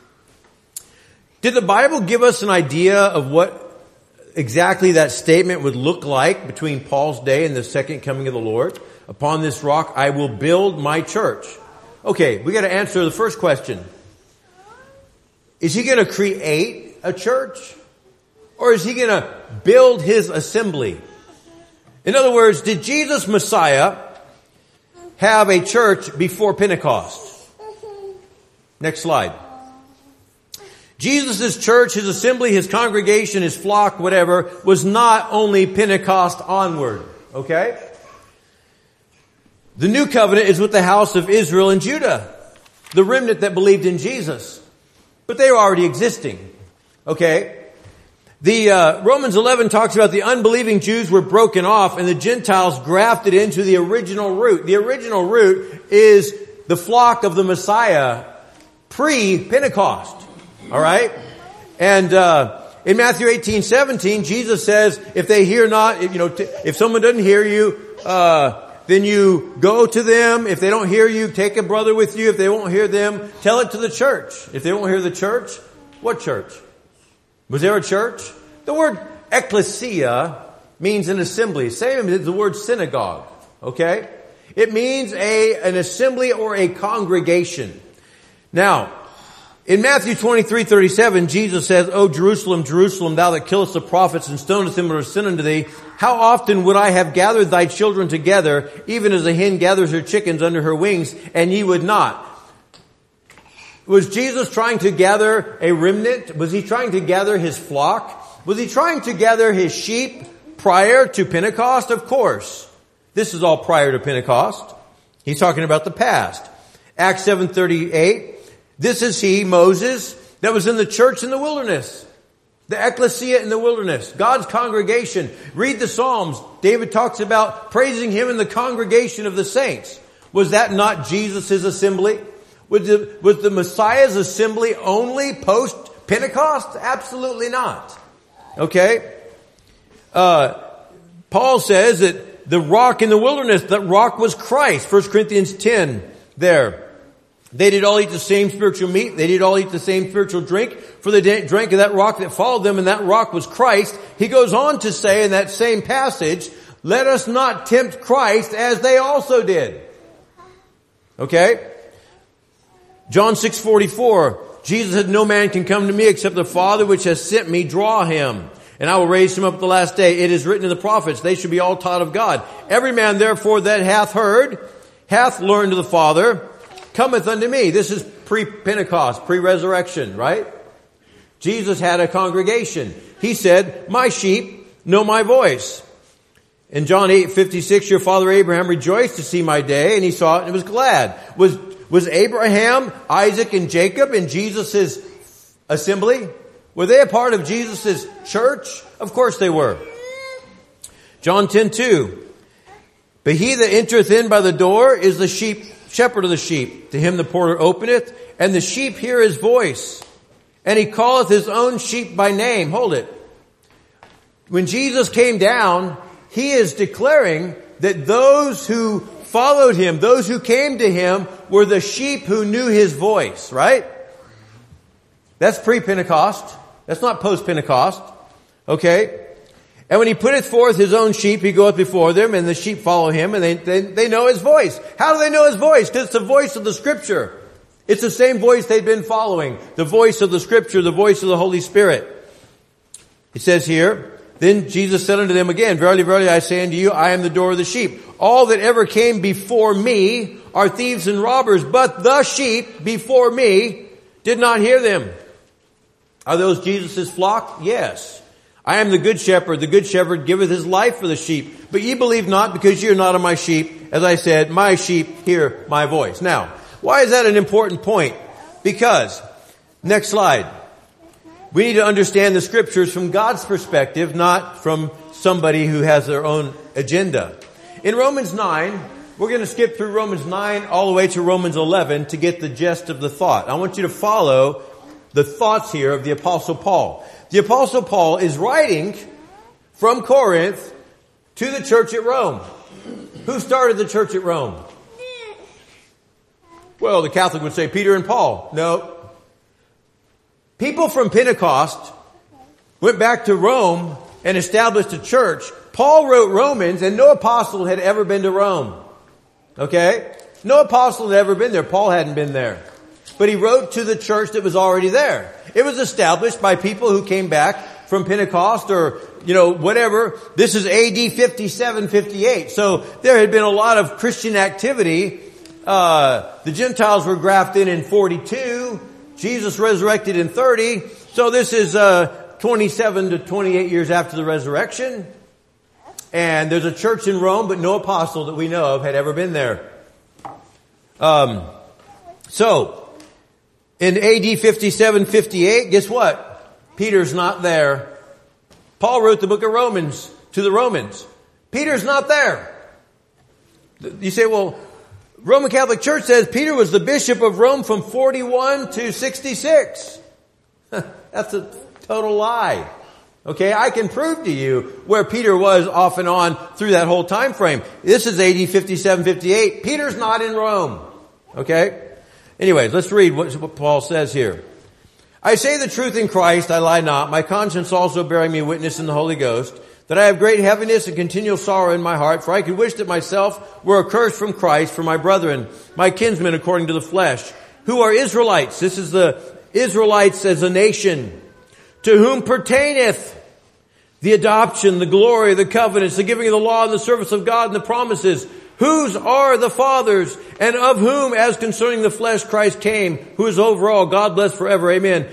Did the Bible give us an idea of what exactly that statement would look like between Paul's day and the second coming of the Lord? Upon this rock I will build my church. Okay, we got to answer the first question. Is he going to create a church? Or is he going to build his assembly? In other words, did Jesus Messiah have a church before Pentecost? Next slide. Jesus' church, his assembly, his congregation, his flock, whatever, was not only Pentecost onward. Okay? The new covenant is with the house of Israel and Judah, the remnant that believed in Jesus. But they were already existing. Okay? The uh, Romans eleven talks about the unbelieving Jews were broken off and the Gentiles grafted into the original root. The original root is the flock of the Messiah pre-Pentecost. All right? And uh in Matthew eighteen seventeen, Jesus says, if they hear not, if, you know, t- if someone doesn't hear you, uh then you go to them. If they don't hear you, take a brother with you. If they won't hear them, tell it to the church. If they won't hear the church, what church? Was there a church? The word ecclesia means an assembly. Same as the word synagogue. Okay? It means a an assembly or a congregation. Now, in Matthew twenty-three thirty-seven, Jesus says, O Jerusalem, Jerusalem, thou that killest the prophets and stonest them that are sent unto thee, how often would I have gathered thy children together, even as a hen gathers her chickens under her wings, and ye would not? Was Jesus trying to gather a remnant? Was he trying to gather his flock? Was he trying to gather his sheep prior to Pentecost? Of course. This is all prior to Pentecost. He's talking about the past. Acts seven thirty-eight. This is he, Moses, that was in the church in the wilderness. The ecclesia in the wilderness. God's congregation. Read the Psalms. David talks about praising him in the congregation of the saints. Was that not Jesus' assembly? Was the, was the Messiah's assembly only post-Pentecost? Absolutely not. Okay? Uh, Paul says that the rock in the wilderness, that rock was Christ. First Corinthians ten there. They did all eat the same spiritual meat. They did all eat the same spiritual drink. For they drank of that rock that followed them, and that rock was Christ. He goes on to say in that same passage, let us not tempt Christ as they also did. Okay? John six forty-four, Jesus said, no man can come to me except the Father which has sent me draw him. And I will raise him up at the last day. It is written in the prophets, they should be all taught of God. Every man therefore that hath heard, hath learned of the Father, cometh unto me. This is pre-Pentecost, pre-resurrection, right? Jesus had a congregation. He said, my sheep know my voice. In John eight fifty-six, your father Abraham rejoiced to see my day, and he saw it and was glad. Was, was Abraham, Isaac, and Jacob in Jesus' assembly? Were they a part of Jesus' church? Of course they were. John ten two. But he that entereth in by the door is the sheep, shepherd of the sheep. To him the porter openeth, and the sheep hear his voice. And he calleth his own sheep by name. Hold it. when Jesus came down, he is declaring that those who followed him, those who came to him, were the sheep who knew his voice, right? That's pre-Pentecost. That's not post-Pentecost. Okay? And when he putteth forth his own sheep, he goeth before them, and the sheep follow him, and they, they, they know his voice. How do they know his voice? Because it's the voice of the Scripture. It's the same voice they've been following. The voice of the Scripture, the voice of the Holy Spirit. It says here, then Jesus said unto them again, Verily, verily, I say unto you, I am the door of the sheep. All that ever came before me are thieves and robbers, but the sheep before me did not hear them. Are those Jesus' flock? Yes. I am the good shepherd. The good shepherd giveth his life for the sheep. But ye believe not, because ye are not of my sheep. As I said, my sheep hear my voice. Now, why is that an important point? Because, next slide. We need to understand the Scriptures from God's perspective, not from somebody who has their own agenda. In Romans nine, we're going to skip through Romans nine all the way to Romans eleven to get the gist of the thought. I want you to follow the thoughts here of the Apostle Paul. The Apostle Paul is writing from Corinth to the church at Rome. Who started the church at Rome? Well, the Catholic would say Peter and Paul. No. People from Pentecost went back to Rome and established a church. Paul wrote Romans, and no apostle had ever been to Rome. Okay? No apostle had ever been there. Paul hadn't been there. But he wrote to the church that was already there. It was established by people who came back from Pentecost or, you know, whatever. This is A D fifty-seven, fifty-eight. So there had been a lot of Christian activity. Uh, the Gentiles were grafted in forty-two. Jesus resurrected in thirty. So this is, uh, twenty-seven to twenty-eight years after the resurrection. And there's a church in Rome, but no apostle that we know of had ever been there. Um, so, in A D fifty-seven, fifty-eight, guess what? Peter's not there. Paul wrote the book of Romans to the Romans. Peter's not there. You say, well, Roman Catholic Church says Peter was the bishop of Rome from forty-one to sixty-six. That's a total lie. Okay, I can prove to you where Peter was off and on through that whole time frame. This is A D fifty-seven, fifty-eight. Peter's not in Rome. Okay? Anyways, let's read what, what Paul says here. I say the truth in Christ, I lie not, my conscience also bearing me witness in the Holy Ghost, that I have great heaviness and continual sorrow in my heart, for I could wish that myself were accursed from Christ for my brethren, my kinsmen according to the flesh, who are Israelites. This is the Israelites as a nation, to whom pertaineth the adoption, the glory, the covenants, the giving of the law and the service of God and the promises, whose are the fathers, and of whom, as concerning the flesh, Christ came, who is over all, God bless forever. Amen.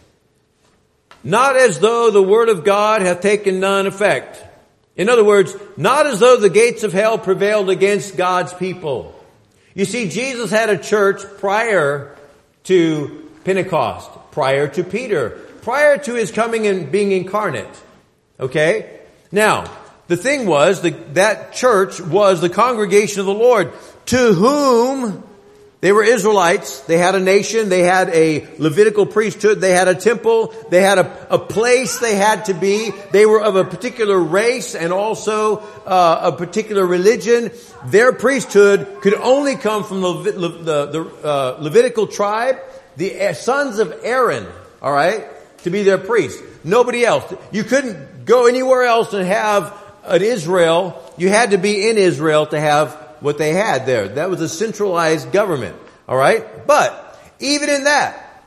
Not as though the word of God hath taken none effect. In other words, not as though the gates of hell prevailed against God's people. You see, Jesus had a church prior to Pentecost, prior to Peter, prior to his coming and being incarnate. Okay? Now, the thing was, the, that church was the congregation of the Lord, to whom they were Israelites. They had a nation. They had a Levitical priesthood. They had a temple. They had a, a place they had to be. They were of a particular race and also uh, a particular religion. Their priesthood could only come from the, the, the uh, Levitical tribe, the sons of Aaron, all right, to be their priests. Nobody else. You couldn't go anywhere else and have an Israel. You had to be in Israel to have what they had there. That was a centralized government. All right? But even in that,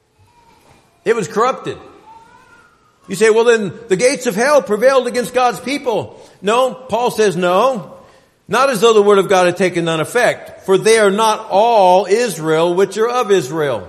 it was corrupted. You say, well then the gates of hell prevailed against God's people. No, Paul says no. Not as though the word of God had taken none effect. For they are not all Israel which are of Israel.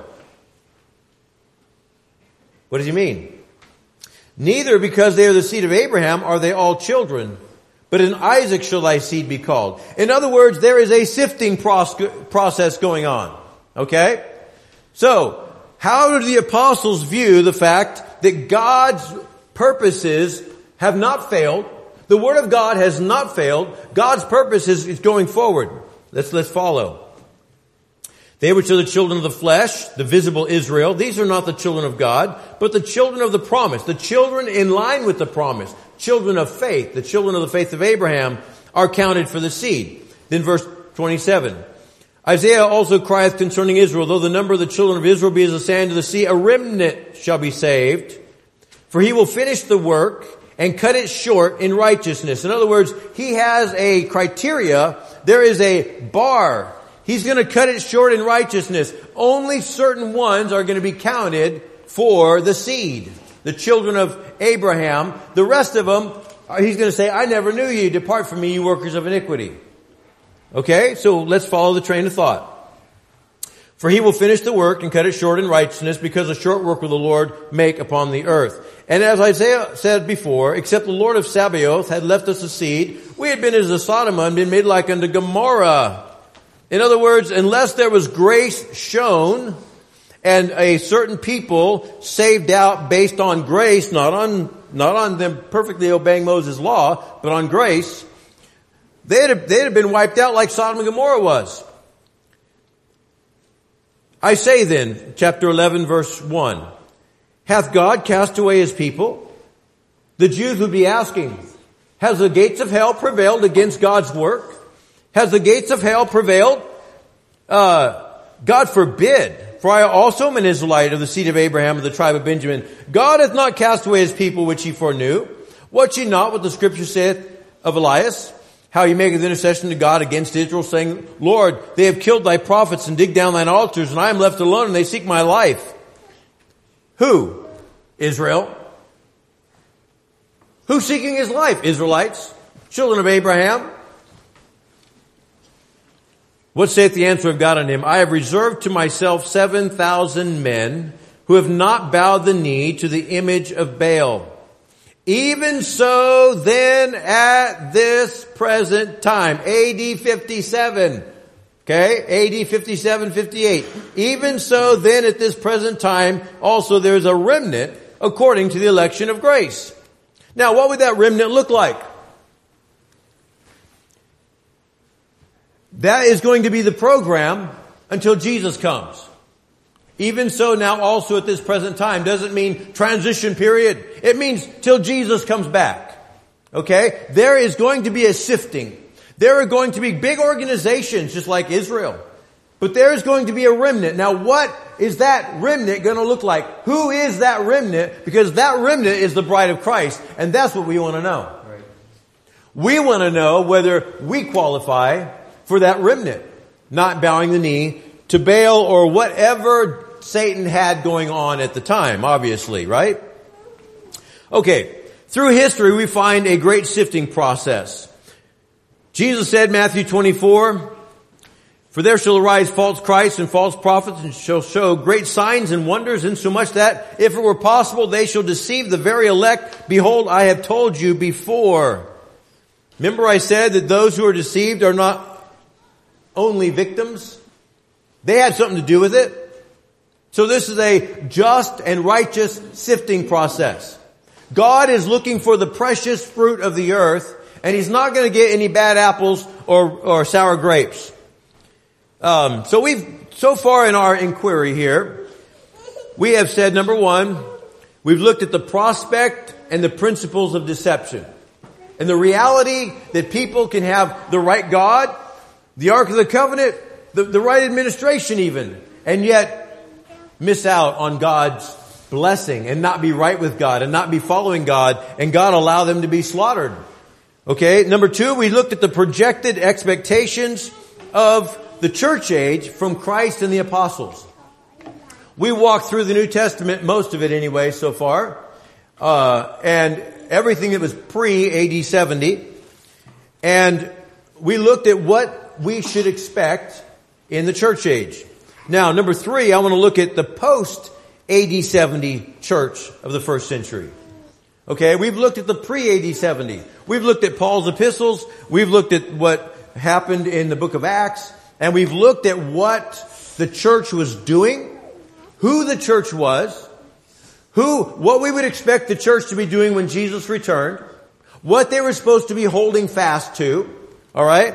What does he mean? Neither because they are the seed of Abraham are they all children, but in Isaac shall thy seed be called. In other words, there is a sifting process going on. Okay? So, how do the apostles view the fact that God's purposes have not failed? The word of God has not failed. God's purpose is, is going forward. Let's, let's follow. They which are the children of the flesh, the visible Israel, these are not the children of God, but the children of the promise, the children in line with the promise, children of faith, the children of the faith of Abraham, are counted for the seed. Then verse twenty-seven. Isaiah also crieth concerning Israel, though the number of the children of Israel be as the sand of the sea, a remnant shall be saved. For he will finish the work and cut it short in righteousness. In other words, he has a criteria. There is a bar. He's going to cut it short in righteousness. Only certain ones are going to be counted for the seed, the children of Abraham. The rest of them, he's going to say, I never knew you. Depart from me, you workers of iniquity. Okay, so let's follow the train of thought. For he will finish the work and cut it short in righteousness, because a short work will the Lord make upon the earth. And as Isaiah said before, except the Lord of Sabaoth had left us a seed, we had been as a Sodom and been made like unto Gomorrah. In other words, unless there was grace shown and a certain people saved out based on grace, not on, not on them perfectly obeying Moses' law, but on grace, they'd have, they'd have been wiped out like Sodom and Gomorrah was. I say then, chapter eleven, verse one, hath God cast away his people? The Jews would be asking, has the gates of hell prevailed against God's work? Has the gates of hell prevailed? Uh, God forbid. For I also am an Israelite of the seed of Abraham of the tribe of Benjamin. God hath not cast away his people which he foreknew. Watch ye not what the scripture saith of Elias? How he maketh intercession to God against Israel, saying, Lord, they have killed thy prophets and digged down thine altars, and I am left alone, and they seek my life. Who? Israel. Who's seeking his life? Israelites. Children of Abraham. What saith the answer of God unto him? I have reserved to myself seven thousand men who have not bowed the knee to the image of Baal. Even so then at this present time, A D fifty-seven, okay, A D fifty-seven, fifty-eight. Even so then at this present time, also there is a remnant according to the election of grace. Now what would that remnant look like? That is going to be the program until Jesus comes. Even so now also at this present time doesn't mean transition period. It means till Jesus comes back. Okay? There is going to be a sifting. There are going to be big organizations just like Israel. But there is going to be a remnant. Now what is that remnant going to look like? Who is that remnant? Because that remnant is the bride of Christ. And that's what we want to know. Right. We want to know whether we qualify for that remnant. Not bowing the knee to Baal or whatever Satan had going on at the time, obviously, right? Okay. Through history, we find a great sifting process. Jesus said, Matthew twenty-four, for there shall arise false Christs and false prophets, and shall show great signs and wonders, insomuch that, if it were possible, they shall deceive the very elect. Behold, I have told you before. Remember I said that those who are deceived are not only victims? They had something to do with it. So this is a just and righteous sifting process. God is looking for the precious fruit of the earth, and he's not going to get any bad apples or, or sour grapes. Um, so we've, so far in our inquiry here, we have said, number one, we've looked at the prospect and the principles of deception. And the reality that people can have the right God, the Ark of the Covenant, the, the right administration even, and yet miss out on God's blessing and not be right with God and not be following God, and God allow them to be slaughtered. Okay, number two, we looked at the projected expectations of the church age from Christ and the apostles. We walked through the New Testament, most of it anyway so far, uh, and everything that was pre-A D seventy, and we looked at what we should expect in the church age. Now, number three, I want to look at the post-A D seventy church of the first century. Okay, we've looked at the pre-A D seventy. We've looked at Paul's epistles. We've looked at what happened in the book of Acts. And we've looked at what the church was doing, who the church was, who, what we would expect the church to be doing when Jesus returned, what they were supposed to be holding fast to. All right?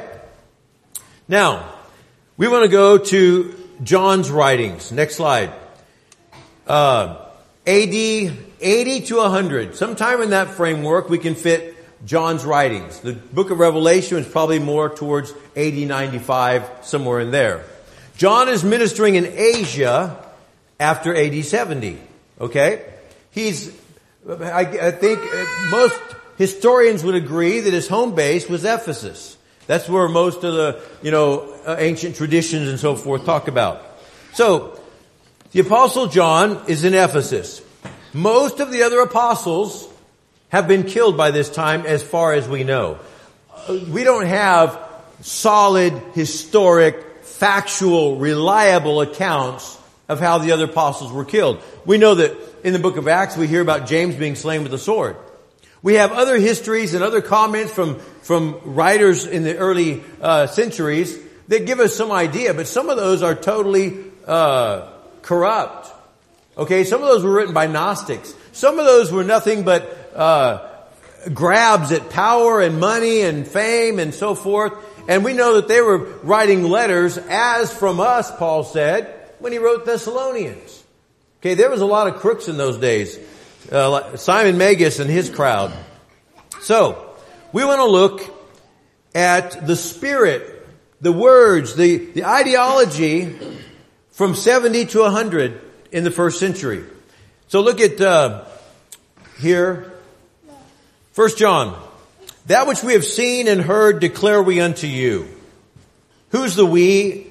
Now, we want to go to John's writings. Next slide. Uh, A D eighty to one hundred. Sometime in that framework we can fit John's writings. The book of Revelation is probably more towards A D ninety-five, somewhere in there. John is ministering in Asia after A D seventy. Okay? He's, I, I think most historians would agree that his home base was Ephesus. That's where most of the, you know, uh, ancient traditions and so forth talk about. So, the Apostle John is in Ephesus. Most of the other apostles have been killed by this time as far as we know. We don't have solid, historic, factual, reliable accounts of how the other apostles were killed. We know that in the book of Acts we hear about James being slain with a sword. We have other histories and other comments from, from writers in the early uh, centuries that give us some idea, but some of those are totally uh, corrupt. Okay, some of those were written by Gnostics. Some of those were nothing but uh grabs at power and money and fame and so forth. And we know that they were writing letters as from us, Paul said, when he wrote Thessalonians. Okay, there was a lot of crooks in those days. Uh, like Simon Magus and his crowd. So, we want to look at the spirit, the words, the, the ideology from seventy to one hundred in the first century. So look at uh here, First John. That which we have seen and heard declare we unto you. Who's the we?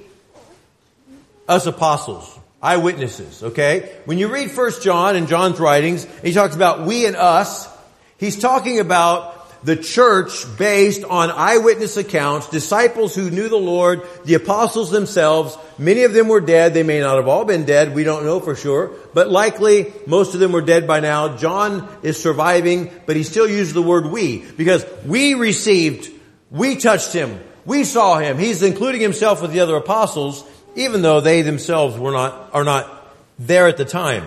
Us apostles. Eyewitnesses, okay? When you read First John in John's writings, he talks about we and us. He's talking about the church based on eyewitness accounts, disciples who knew the Lord, the apostles themselves. Many of them were dead. They may not have all been dead. We don't know for sure. But likely, most of them were dead by now. John is surviving, but he still uses the word we, because we received, we touched him, we saw him. He's including himself with the other apostles, even though they themselves were not, are not there at the time.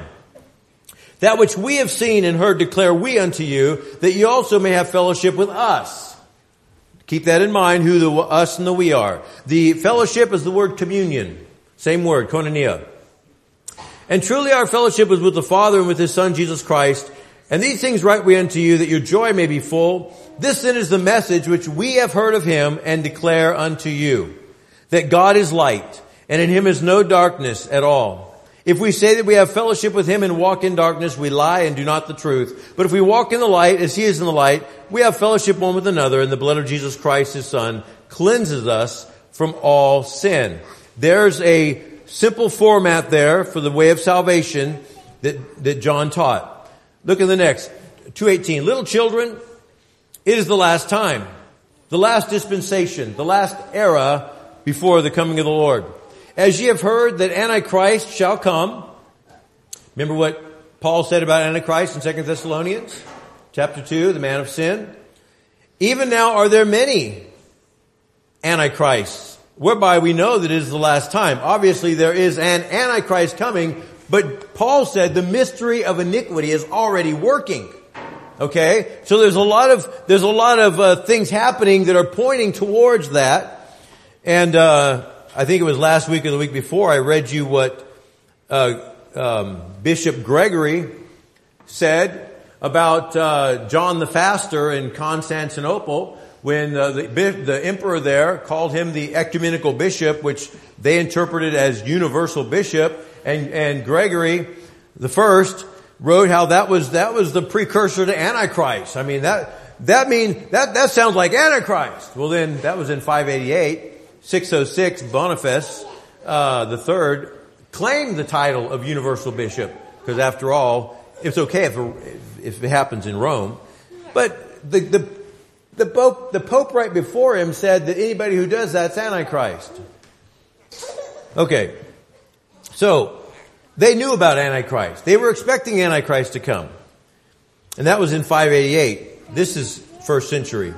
That which we have seen and heard declare we unto you, that you also may have fellowship with us. Keep that in mind, who the us and the we are. The fellowship is the word communion. Same word, koinonia. And truly our fellowship is with the Father and with His Son, Jesus Christ. And these things write we unto you, that your joy may be full. This then is the message which we have heard of Him and declare unto you, that God is light, and in Him is no darkness at all. If we say that we have fellowship with Him and walk in darkness, we lie and do not the truth. But if we walk in the light as He is in the light, we have fellowship one with another, and the blood of Jesus Christ, His Son, cleanses us from all sin. There's a simple format there for the way of salvation that, that John taught. Look at the next, two eighteen. Little children, it is the last time, the last dispensation, the last era before the coming of the Lord. As ye have heard that Antichrist shall come. Remember what Paul said about Antichrist in Second Thessalonians chapter two, the man of sin. Even now are there many Antichrists, whereby we know that it is the last time. Obviously there is an Antichrist coming, but Paul said the mystery of iniquity is already working. Okay? So there's a lot of, there's a lot of uh, things happening that are pointing towards that. And, uh, I think it was last week or the week before, I read you what uh, um, Bishop Gregory said about uh, John the Faster in Constantinople, when uh, the, the emperor there called him the ecumenical bishop, which they interpreted as universal bishop, and, and Gregory the First wrote how that was that was the precursor to Antichrist. I mean, that that mean that that sounds like Antichrist. Well, then that was in five eighty-eight. six oh six, Boniface uh, the Third claimed the title of universal bishop, because after all, it's okay if it, if it happens in Rome. But the the the pope the pope right before him said that anybody who does that's Antichrist. Okay, so they knew about Antichrist. They were expecting Antichrist to come, and that was in five eighty-eight. This is first century.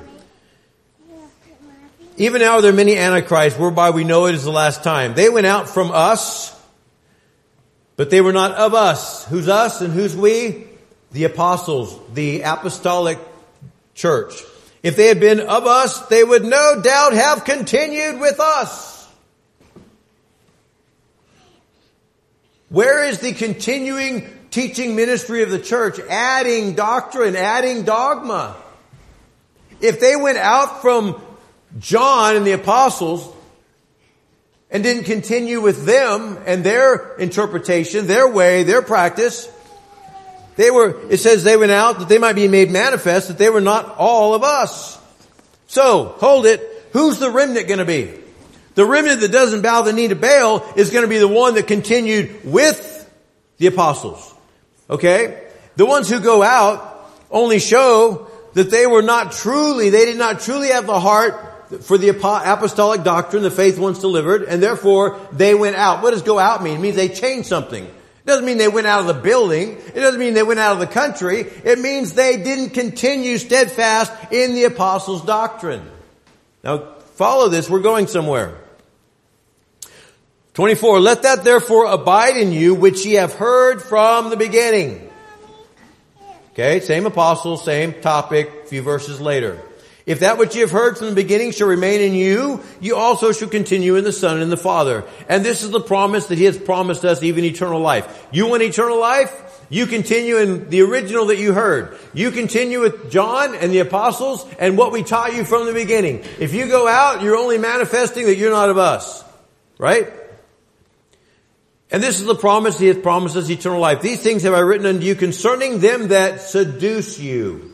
Even now are there many antichrists, whereby we know it is the last time. They went out from us, but they were not of us. Who's us and who's we? The apostles, the apostolic church. If they had been of us, they would no doubt have continued with us. Where is the continuing teaching ministry of the church, adding doctrine, adding dogma. If they went out from John and the apostles and didn't continue with them and their interpretation, their way, their practice, they were, it says they went out that they might be made manifest, that they were not all of us. So, hold it. Who's the remnant going to be? The remnant that doesn't bow the knee to Baal is going to be the one that continued with the apostles. Okay? The ones who go out only show that they were not truly, they did not truly have the heart for the apostolic doctrine, the faith once delivered, and therefore they went out. What does go out mean? It means they changed something. It doesn't mean they went out of the building. It doesn't mean they went out of the country. It means they didn't continue steadfast in the apostles' doctrine. Now, follow this. We're going somewhere. twenty-four, let that therefore abide in you, which ye have heard from the beginning. Okay, same apostle, same topic, a few verses later. If that which ye have heard from the beginning shall remain in you, you also shall continue in the Son and in the Father. And this is the promise that he has promised us, even eternal life. You want eternal life? You continue in the original that you heard. You continue with John and the apostles and what we taught you from the beginning. If you go out, you're only manifesting that you're not of us. Right? And this is the promise he hath promised us, eternal life. These things have I written unto you concerning them that seduce you.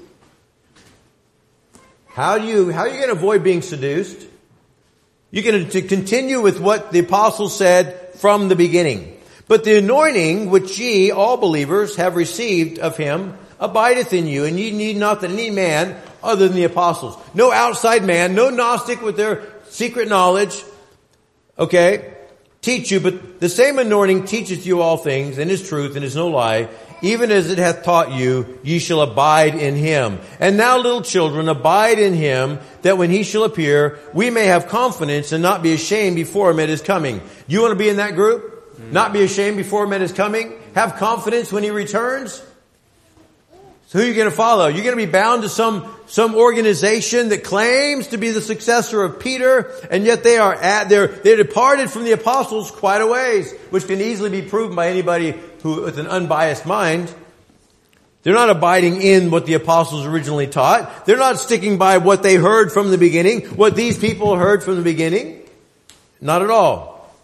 How do you, how are you going to avoid being seduced? You're going to continue with what the apostles said from the beginning. But the anointing which ye, all believers, have received of him abideth in you, and ye need not that any man other than the apostles. No outside man, no Gnostic with their secret knowledge, okay, teach you, but the same anointing teacheth you all things, and is truth, and is no lie. Even as it hath taught you, ye shall abide in him. And now, little children, abide in him, that when he shall appear, we may have confidence and not be ashamed before him at his coming. You want to be in that group? Mm-hmm. Not be ashamed before him at his coming? Have confidence when he returns? So who are you going to follow? You're going to be bound to some, some organization that claims to be the successor of Peter, and yet they are at, they're, they're departed from the apostles quite a ways, which can easily be proven by anybody who, with an unbiased mind. They're not abiding in what the apostles originally taught. They're not sticking by what they heard from the beginning, what these people heard from the beginning. Not at all.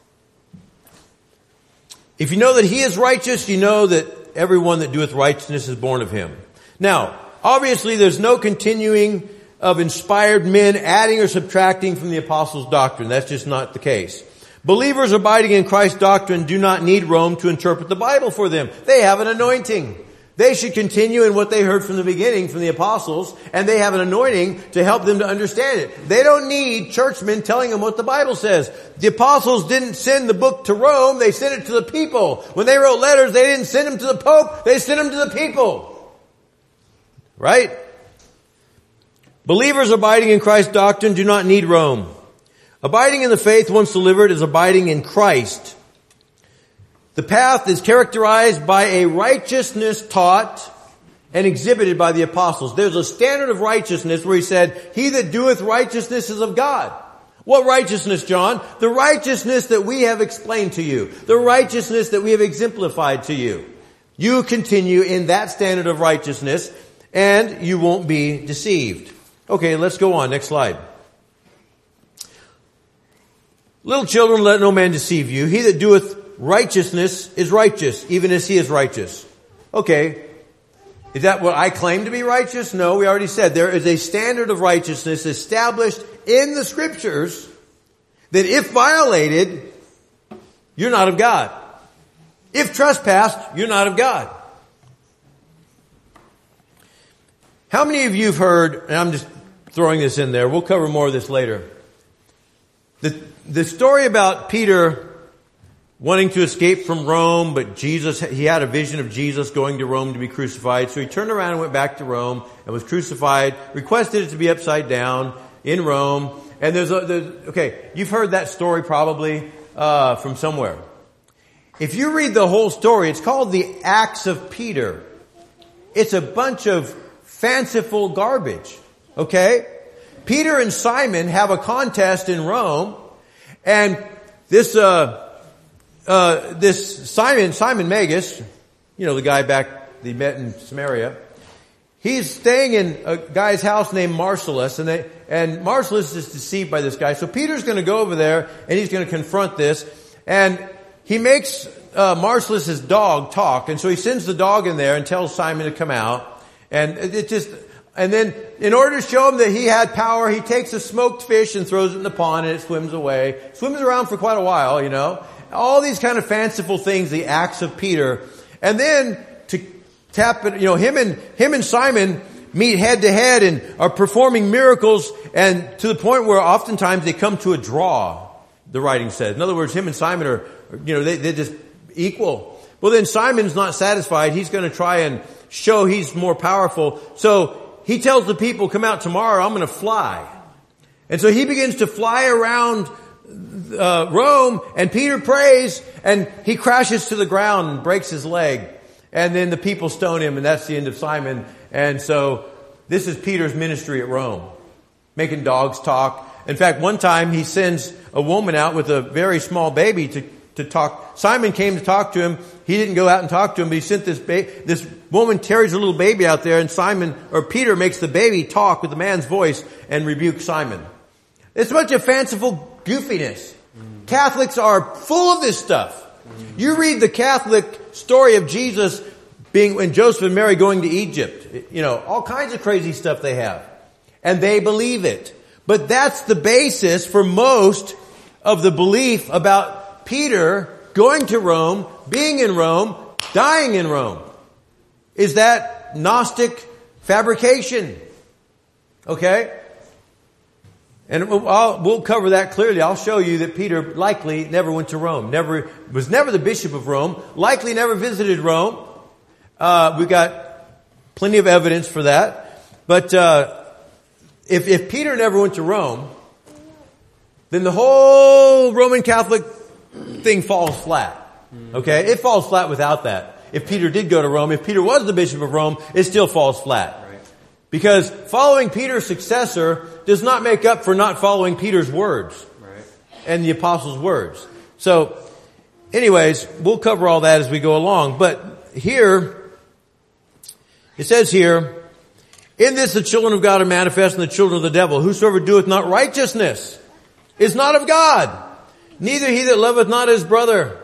If you know that he is righteous, you know that everyone that doeth righteousness is born of him. Now, obviously there's no continuing of inspired men adding or subtracting from the apostles' doctrine. That's just not the case. Believers abiding in Christ's doctrine do not need Rome to interpret the Bible for them. They have an anointing. They should continue in what they heard from the beginning from the apostles, and they have an anointing to help them to understand it. They don't need churchmen telling them what the Bible says. The apostles didn't send the book to Rome, they sent it to the people. When they wrote letters, they didn't send them to the Pope, they sent them to the people. Right? Believers abiding in Christ's doctrine do not need Rome. Abiding in the faith once delivered is abiding in Christ. The path is characterized by a righteousness taught and exhibited by the apostles. There's a standard of righteousness where he said, he that doeth righteousness is of God. What righteousness, John? The righteousness that we have explained to you. The righteousness that we have exemplified to you. You continue in that standard of righteousness, and you won't be deceived. Okay, let's go on. Next slide. Little children, let no man deceive you. He that doeth righteousness is righteous, even as he is righteous. Okay. Is that what I claim to be righteous? No, we already said there is a standard of righteousness established in the scriptures that if violated, you're not of God. If trespassed, you're not of God. How many of you have heard, and I'm just throwing this in there, we'll cover more of this later. The, the story about Peter wanting to escape from Rome, but Jesus, he had a vision of Jesus going to Rome to be crucified. So he turned around and went back to Rome and was crucified, requested it to be upside down in Rome. And there's a, there's, okay, you've heard that story probably, uh, from somewhere. If you read the whole story, it's called the Acts of Peter. It's a bunch of fanciful garbage. Okay? Peter and Simon have a contest in Rome, and this, uh, uh, this Simon, Simon Magus, you know, the guy back they met in Samaria. He's staying in a guy's house named Marcellus, and they, and Marcellus is deceived by this guy. So Peter's going to go over there, and he's going to confront this. And he makes uh, Marcellus's dog talk, and so he sends the dog in there and tells Simon to come out. And it just, and then in order to show him that he had power, he takes a smoked fish and throws it in the pond, and it swims away. Swims around for quite a while, you know. All these kind of fanciful things, the acts of Peter, and then to tap it, you know, him and, him and Simon meet head to head and are performing miracles, and to the point where oftentimes they come to a draw, the writing says. In other words, him and Simon are, you know, they, they're just equal. Well, then Simon's not satisfied. He's going to try and show he's more powerful. So he tells the people, come out tomorrow, I'm going to fly. And so he begins to fly around uh, Rome, and Peter prays, and he crashes to the ground and breaks his leg. And then the people stone him, and that's the end of Simon. And so this is Peter's ministry at Rome, making dogs talk. In fact, one time he sends a woman out with a very small baby to, to talk. Simon came to talk to him. He didn't go out and talk to him, but he sent this ba- this woman carries a little baby out there, and Simon, or Peter makes the baby talk with the man's voice and rebuke Simon. It's a bunch of fanciful goofiness. Mm. Catholics are full of this stuff. Mm. You read the Catholic story of Jesus being, and Joseph and Mary going to Egypt. You know, all kinds of crazy stuff they have. And they believe it. But that's the basis for most of the belief about Peter going to Rome, being in Rome, dying in Rome. Is that Gnostic fabrication? Okay? And I'll, we'll cover that clearly. I'll show you that Peter likely never went to Rome. Never, was never the bishop of Rome. Likely never visited Rome. Uh, we've got plenty of evidence for that. But, uh, if, if Peter never went to Rome, then the whole Roman Catholic thing falls flat. Okay? It falls flat without that. If Peter did go to Rome, if Peter was the bishop of Rome, it still falls flat. Because following Peter's successor does not make up for not following Peter's words. Right. And the apostles' words. So, anyways, we'll cover all that as we go along. But here, it says here, in this the children of God are manifest and the children of the devil. Whosoever doeth not righteousness is not of God, neither he that loveth not his brother.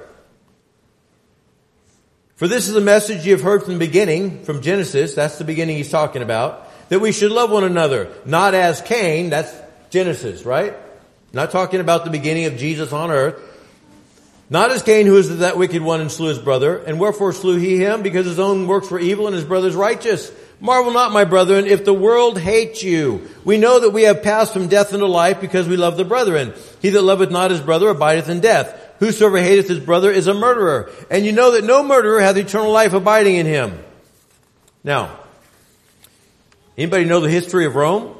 For this is the message you have heard from the beginning, from Genesis, that's the beginning he's talking about, that we should love one another, not as Cain, that's Genesis, right? Not talking about the beginning of Jesus on earth. Not as Cain, who is that wicked one and slew his brother. And wherefore slew he him? Because his own works were evil and his brother's righteous. Marvel not, my brethren, if the world hates you. We know that we have passed from death into life because we love the brethren. He that loveth not his brother abideth in death. Whosoever hateth his brother is a murderer. And you know that no murderer hath eternal life abiding in him. Now, anybody know the history of Rome?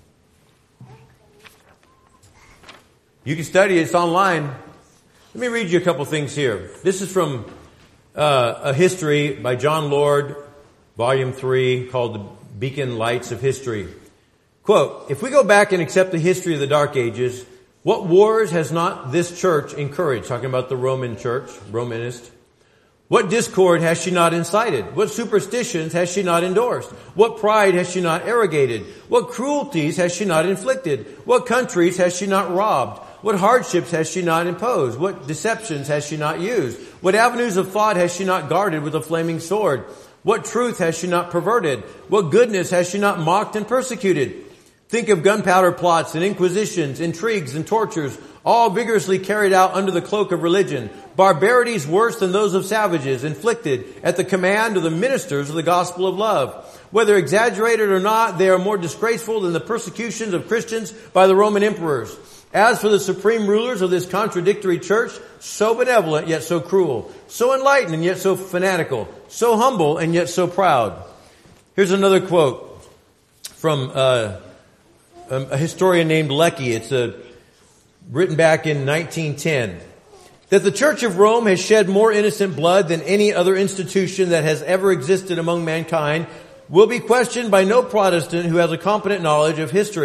You can study it. It's online. Let me read you a couple things here. This is from uh, a history by John Lord, volume three, called The Beacon Lights of History. Quote, if we go back and accept the history of the Dark Ages, what wars has not this church encouraged? Talking about the Roman church, Romanist. What discord has she not incited? What superstitions has she not endorsed? What pride has she not arrogated? What cruelties has she not inflicted? What countries has she not robbed? What hardships has she not imposed? What deceptions has she not used? What avenues of thought has she not guarded with a flaming sword? What truth has she not perverted? What goodness has she not mocked and persecuted? Think of gunpowder plots and inquisitions, intrigues and tortures, all vigorously carried out under the cloak of religion. Barbarities worse than those of savages, inflicted at the command of the ministers of the gospel of love. Whether exaggerated or not, they are more disgraceful than the persecutions of Christians by the Roman emperors. As for the supreme rulers of this contradictory church, so benevolent yet so cruel, so enlightened and yet so fanatical, so humble and yet so proud. Here's another quote from uh, a historian named Lecky. It's a, written back in nineteen ten. That the Church of Rome has shed more innocent blood than any other institution that has ever existed among mankind will be questioned by no Protestant who has a competent knowledge of history.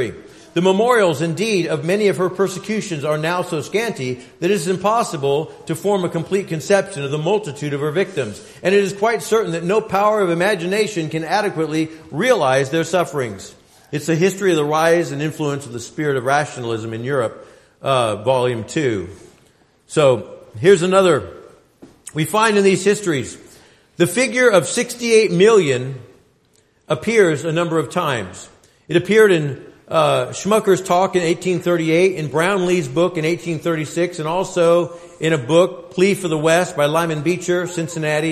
The memorials, indeed, of many of her persecutions are now so scanty that it is impossible to form a complete conception of the multitude of her victims. And it is quite certain that no power of imagination can adequately realize their sufferings. It's the history of the rise and influence of the spirit of rationalism in Europe, uh, volume two. So, here's another. We find in these histories, the figure of sixty-eight million appears a number of times. It appeared in uh, Schmucker's talk in eighteen thirty-eight, in Brownlee's book in eighteen thirty-six, and also in a book, Plea for the West by Lyman Beecher, Cincinnati,